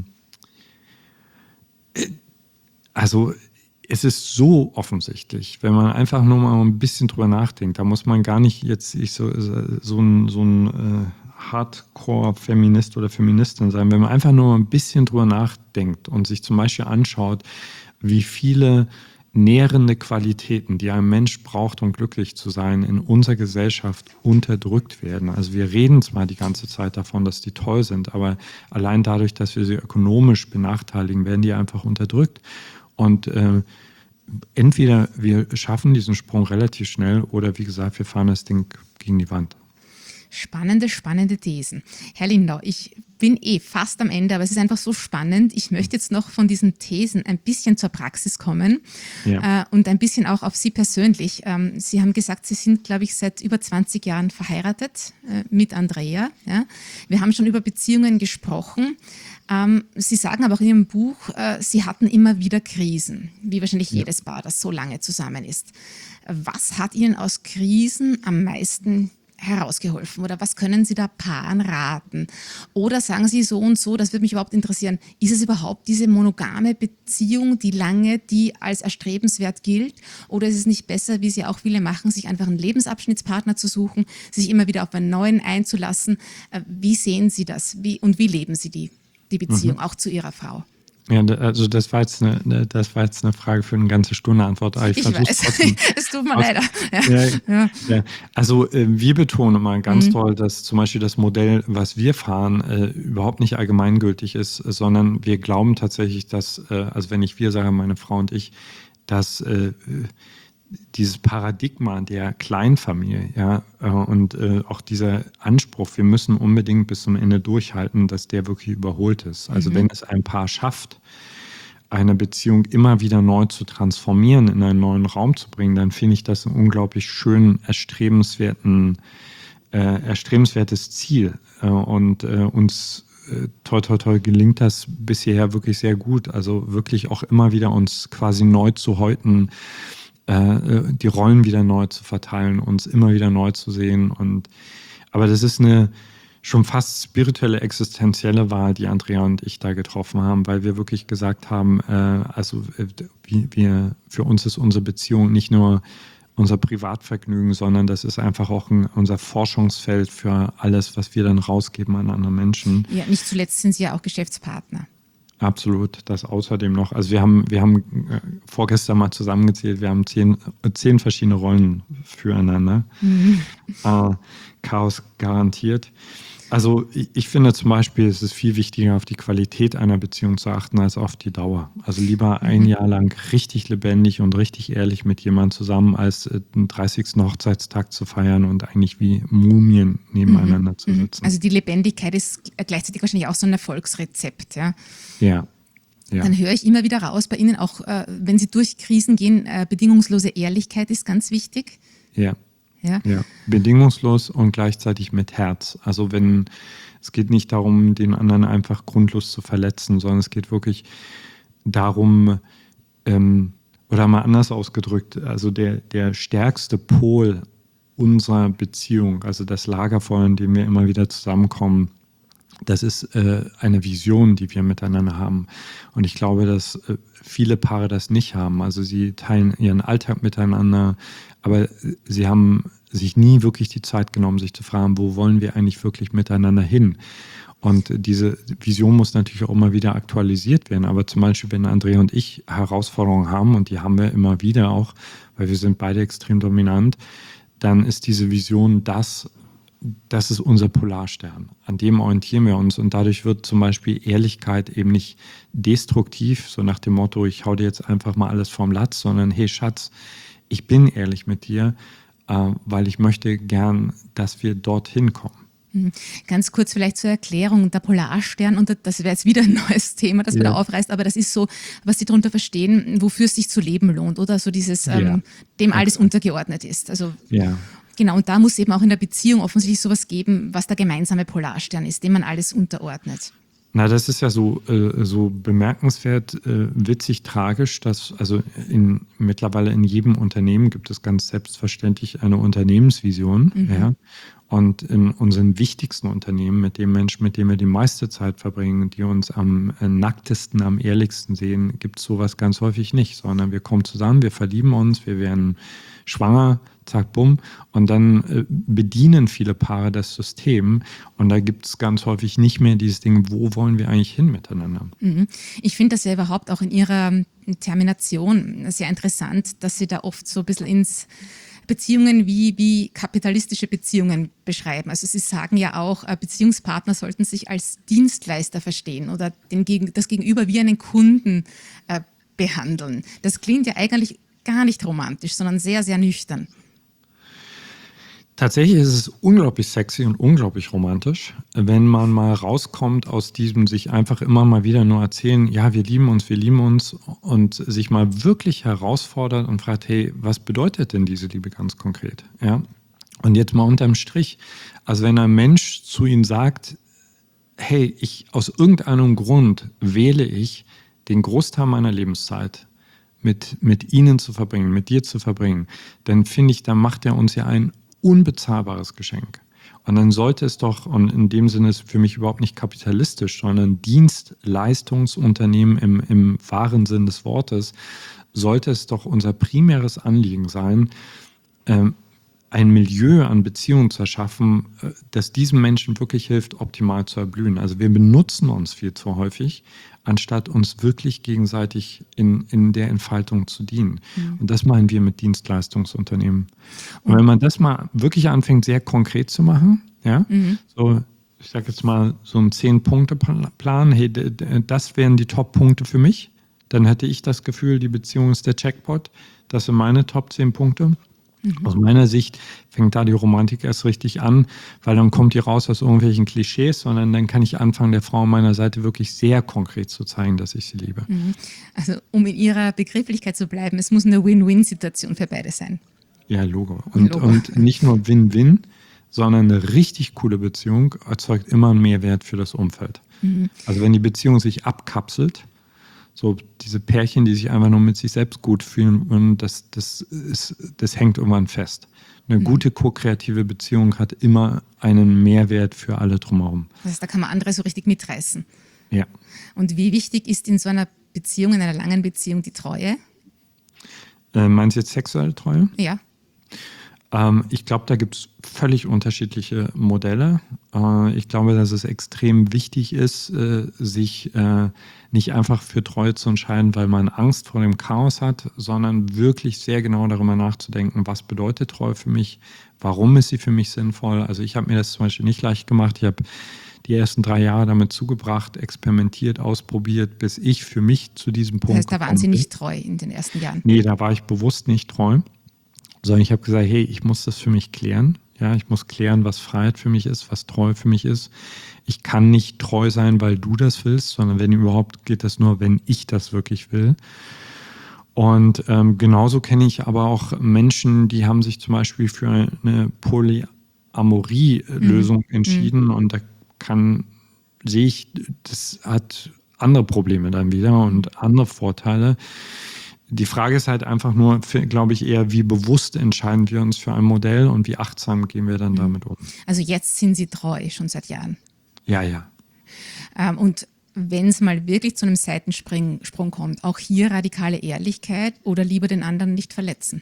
also es ist so offensichtlich, wenn man einfach nur mal ein bisschen drüber nachdenkt. Da muss man gar nicht jetzt ich so, so ein, so ein äh, Hardcore-Feminist oder Feministin sein. Wenn man einfach nur ein bisschen drüber nachdenkt und sich zum Beispiel anschaut, wie viele nährende Qualitäten, die ein Mensch braucht, um glücklich zu sein, in unserer Gesellschaft unterdrückt werden. Also wir reden zwar die ganze Zeit davon, dass die toll sind, aber allein dadurch, dass wir sie ökonomisch benachteiligen, werden die einfach unterdrückt. Und äh, entweder wir schaffen diesen Sprung relativ schnell oder wie gesagt, wir fahren das Ding gegen die Wand. Spannende, spannende Thesen. Herr Lindau, ich bin eh fast am Ende, aber es ist einfach so spannend. Ich möchte jetzt noch von diesen Thesen ein bisschen zur Praxis kommen, ja. äh, und ein bisschen auch auf Sie persönlich. Ähm, Sie haben gesagt, Sie sind, glaube ich, seit über zwanzig Jahren verheiratet äh, mit Andrea. Ja? Wir haben schon über Beziehungen gesprochen. Ähm, Sie sagen aber auch in Ihrem Buch, äh, Sie hatten immer wieder Krisen, wie wahrscheinlich ja. jedes Paar, das so lange zusammen ist. Was hat Ihnen aus Krisen am meisten herausgeholfen oder was können Sie da Paaren raten? Oder sagen Sie so und so, das würde mich überhaupt interessieren, ist es überhaupt diese monogame Beziehung, die lange, die als erstrebenswert gilt? Oder ist es nicht besser, wie Sie auch viele machen, sich einfach einen Lebensabschnittspartner zu suchen, sich immer wieder auf einen neuen einzulassen? Wie sehen Sie das? Wie, und wie leben Sie die, die Beziehung, mhm. auch zu Ihrer Frau? Ja, also das war jetzt eine, das war jetzt eine Frage für eine ganze Stunde Antwort. Aber ich ich weiß, trotzdem, es tut mir leid. Ja. Ja, ja. Also äh, wir betonen mal ganz mhm. toll, dass zum Beispiel das Modell, was wir fahren, äh, überhaupt nicht allgemeingültig ist, sondern wir glauben tatsächlich, dass, äh, also wenn ich wir sage, meine Frau und ich, dass äh, dieses Paradigma der Kleinfamilie, ja, und äh, auch dieser Anspruch, wir müssen unbedingt bis zum Ende durchhalten, dass der wirklich überholt ist. Also mhm. wenn es ein Paar schafft, eine Beziehung immer wieder neu zu transformieren, in einen neuen Raum zu bringen, dann finde ich das ein unglaublich schön erstrebenswerten, äh, erstrebenswertes Ziel. Äh, und äh, uns äh, toi toi toi gelingt das bisher wirklich sehr gut. Also wirklich auch immer wieder uns quasi neu zu häuten, die Rollen wieder neu zu verteilen, uns immer wieder neu zu sehen. Und aber das ist eine schon fast spirituelle, existenzielle Wahl, die Andrea und ich da getroffen haben, weil wir wirklich gesagt haben, äh, also wie wir, für uns ist unsere Beziehung nicht nur unser Privatvergnügen, sondern das ist einfach auch ein, unser Forschungsfeld für alles, was wir dann rausgeben an andere Menschen. Ja, nicht zuletzt sind Sie ja auch Geschäftspartner. Absolut, das außerdem noch. Also wir haben, wir haben äh, vorgestern mal zusammengezählt, wir haben zehn, zehn verschiedene Rollen füreinander. Mhm. Äh, Chaos garantiert. Also ich, ich finde zum Beispiel, es ist viel wichtiger, auf die Qualität einer Beziehung zu achten, als auf die Dauer. Also lieber ein mhm. Jahr lang richtig lebendig und richtig ehrlich mit jemandem zusammen, als äh, den dreißigsten Hochzeitstag zu feiern und eigentlich wie Mumien nebeneinander mhm. zu sitzen. Also die Lebendigkeit ist gleichzeitig wahrscheinlich auch so ein Erfolgsrezept, ja? Ja. Ja. Dann höre ich immer wieder raus bei Ihnen, auch äh, wenn Sie durch Krisen gehen, äh, bedingungslose Ehrlichkeit ist ganz wichtig. Ja. Ja. ja, bedingungslos und gleichzeitig mit Herz. Also wenn, es geht nicht darum, den anderen einfach grundlos zu verletzen, sondern es geht wirklich darum, ähm, oder mal anders ausgedrückt, also der, der stärkste Pol unserer Beziehung, also das Lagerfeuer, in dem wir immer wieder zusammenkommen, das ist äh, eine Vision, die wir miteinander haben. Und ich glaube, dass äh, viele Paare das nicht haben. Also sie teilen ihren Alltag miteinander, aber sie haben sich nie wirklich die Zeit genommen, sich zu fragen, wo wollen wir eigentlich wirklich miteinander hin? Und diese Vision muss natürlich auch immer wieder aktualisiert werden. Aber zum Beispiel, wenn Andrea und ich Herausforderungen haben, und die haben wir immer wieder auch, weil wir sind beide extrem dominant, dann ist diese Vision das, das ist unser Polarstern. An dem orientieren wir uns. Und dadurch wird zum Beispiel Ehrlichkeit eben nicht destruktiv, so nach dem Motto, ich hau dir jetzt einfach mal alles vom Latz, sondern hey Schatz, ich bin ehrlich mit dir, äh, weil ich möchte gern, dass wir dorthin kommen. Ganz kurz vielleicht zur Erklärung, der Polarstern, und das wäre jetzt wieder ein neues Thema, das ja. wieder aufreißt, aber das ist so, was Sie darunter verstehen, wofür es sich zu leben lohnt, oder so dieses, ja. ähm, dem alles untergeordnet ist. Also ja. Genau, und da muss eben auch in der Beziehung offensichtlich sowas geben, was der gemeinsame Polarstern ist, dem man alles unterordnet. Na, das ist ja so, äh, so bemerkenswert, äh, witzig, tragisch, dass also in, mittlerweile in jedem Unternehmen gibt es ganz selbstverständlich eine Unternehmensvision. Mhm. Ja? Und in unseren wichtigsten Unternehmen, mit den Menschen, mit denen wir die meiste Zeit verbringen, die uns am nacktesten, am ehrlichsten sehen, gibt es sowas ganz häufig nicht, sondern wir kommen zusammen, wir verlieben uns, wir werden schwanger, zack, bumm, und dann äh, bedienen viele Paare das System und da gibt es ganz häufig nicht mehr dieses Ding, wo wollen wir eigentlich hin miteinander? Ich finde das ja überhaupt auch in Ihrer Termination sehr interessant, dass Sie da oft so ein bisschen ins Beziehungen wie, wie kapitalistische Beziehungen beschreiben. Also Sie sagen ja auch, Beziehungspartner sollten sich als Dienstleister verstehen oder den, das Gegenüber wie einen Kunden äh, behandeln. Das klingt ja eigentlich gar nicht romantisch, sondern sehr, sehr nüchtern. Tatsächlich ist es unglaublich sexy und unglaublich romantisch, wenn man mal rauskommt aus diesem sich einfach immer mal wieder nur erzählen, ja, wir lieben uns, wir lieben uns und sich mal wirklich herausfordert und fragt, hey, was bedeutet denn diese Liebe ganz konkret? Ja? Und jetzt mal unterm Strich, also wenn ein Mensch zu Ihnen sagt, hey, ich aus irgendeinem Grund wähle ich, den Großteil meiner Lebenszeit mit, mit Ihnen zu verbringen, mit dir zu verbringen, dann finde ich, dann macht er uns ja ein unbezahlbares Geschenk. Und dann sollte es doch, und in dem Sinne ist es für mich überhaupt nicht kapitalistisch, sondern Dienstleistungsunternehmen im, im wahren Sinn des Wortes, sollte es doch unser primäres Anliegen sein, ähm, ein Milieu an Beziehungen zu erschaffen, das diesen Menschen wirklich hilft, optimal zu erblühen. Also wir benutzen uns viel zu häufig, anstatt uns wirklich gegenseitig in, in der Entfaltung zu dienen. Mhm. Und das meinen wir mit Dienstleistungsunternehmen. Und mhm. wenn man das mal wirklich anfängt, sehr konkret zu machen, ja, mhm. so, ich sage jetzt mal so einen Zehn-Punkte-Plan, hey, das wären die Top-Punkte für mich, dann hätte ich das Gefühl, die Beziehung ist der Jackpot, das sind meine Top zehn Punkte. Aus meiner Sicht fängt da die Romantik erst richtig an, weil dann kommt die raus aus irgendwelchen Klischees, sondern dann kann ich anfangen, der Frau an meiner Seite wirklich sehr konkret zu zeigen, dass ich sie liebe. Also um in Ihrer Begrifflichkeit zu bleiben, es muss eine Win-Win-Situation für beide sein. Ja, Logo. Und, Logo. und nicht nur Win-Win, sondern eine richtig coole Beziehung erzeugt immer einen Mehrwert für das Umfeld. Mhm. Also wenn die Beziehung sich abkapselt, so diese Pärchen, die sich einfach nur mit sich selbst gut fühlen, und das, das, ist, das hängt irgendwann fest. Eine mhm. gute ko-kreative Beziehung hat immer einen Mehrwert für alle drumherum. Das heißt, da kann man andere so richtig mitreißen. Ja. Und wie wichtig ist in so einer Beziehung, in einer langen Beziehung, die Treue? Äh, meinst du jetzt sexuelle Treue? Ja. Ähm, ich glaube, da gibt es völlig unterschiedliche Modelle. Äh, ich glaube, dass es extrem wichtig ist, äh, sich äh, nicht einfach für Treue zu entscheiden, weil man Angst vor dem Chaos hat, sondern wirklich sehr genau darüber nachzudenken, was bedeutet Treue für mich, warum ist sie für mich sinnvoll. Also ich habe mir das zum Beispiel nicht leicht gemacht. Ich habe die ersten drei Jahre damit zugebracht, experimentiert, ausprobiert, bis ich für mich zu diesem Punkt Das heißt, da waren Sie nicht treu in den ersten Jahren? Nee, da war ich bewusst nicht treu, sondern ich habe gesagt, hey, ich muss das für mich klären. Ja, ich muss klären, was Freiheit für mich ist, was Treue für mich ist. Ich kann nicht treu sein, weil du das willst, sondern wenn überhaupt, geht das nur, wenn ich das wirklich will. Und ähm, genauso kenne ich aber auch Menschen, die haben sich zum Beispiel für eine Polyamorie-Lösung mhm. entschieden mhm. und da kann, sehe ich, das hat andere Probleme dann wieder und andere Vorteile. Die Frage ist halt einfach nur, glaube ich, eher, wie bewusst entscheiden wir uns für ein Modell und wie achtsam gehen wir dann mhm. damit um. Also jetzt sind Sie treu, schon seit Jahren. Ja, ja. Ähm, und wenn es mal wirklich zu einem Seitensprung Sprung kommt, auch hier radikale Ehrlichkeit oder lieber den anderen nicht verletzen?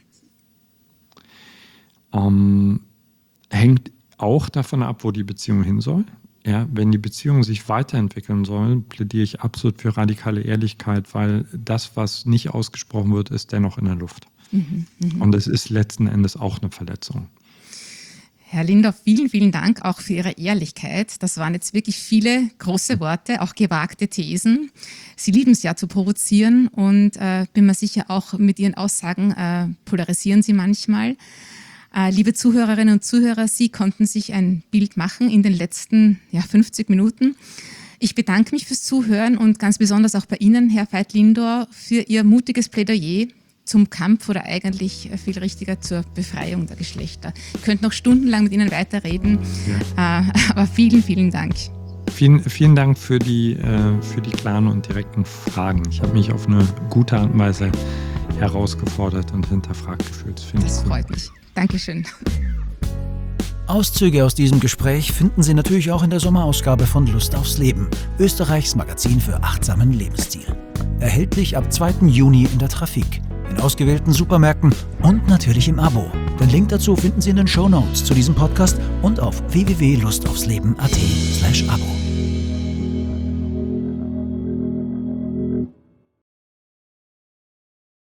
Ähm, hängt auch davon ab, wo die Beziehung hin soll. Ja, wenn die Beziehung sich weiterentwickeln soll, plädiere ich absolut für radikale Ehrlichkeit, weil das, was nicht ausgesprochen wird, ist dennoch in der Luft. Mhm, mh. Und es ist letzten Endes auch eine Verletzung. Herr Lindau, vielen, vielen Dank auch für Ihre Ehrlichkeit. Das waren jetzt wirklich viele große Worte, auch gewagte Thesen. Sie lieben es ja zu provozieren und äh, bin mir sicher, auch mit Ihren Aussagen äh, polarisieren Sie manchmal. Äh, liebe Zuhörerinnen und Zuhörer, Sie konnten sich ein Bild machen in den letzten ja, fünfzig Minuten. Ich bedanke mich fürs Zuhören und ganz besonders auch bei Ihnen, Herr Veit-Lindau, für Ihr mutiges Plädoyer zum Kampf oder eigentlich viel richtiger zur Befreiung der Geschlechter. Ich könnte noch stundenlang mit Ihnen weiterreden, ja. äh, aber vielen, vielen Dank. Vielen, vielen Dank für die, äh, für die klaren und direkten Fragen. Ich habe mich auf eine gute Art und Weise herausgefordert und hinterfragt gefühlt. Das freut mich. Dankeschön. Auszüge aus diesem Gespräch finden Sie natürlich auch in der Sommerausgabe von Lust aufs Leben, Österreichs Magazin für achtsamen Lebensstil. Erhältlich ab zweiten Juni in der Trafik, in ausgewählten Supermärkten und natürlich im Abo. Den Link dazu finden Sie in den Shownotes zu diesem Podcast und auf w w w punkt lustaufsleben punkt a t slash abo.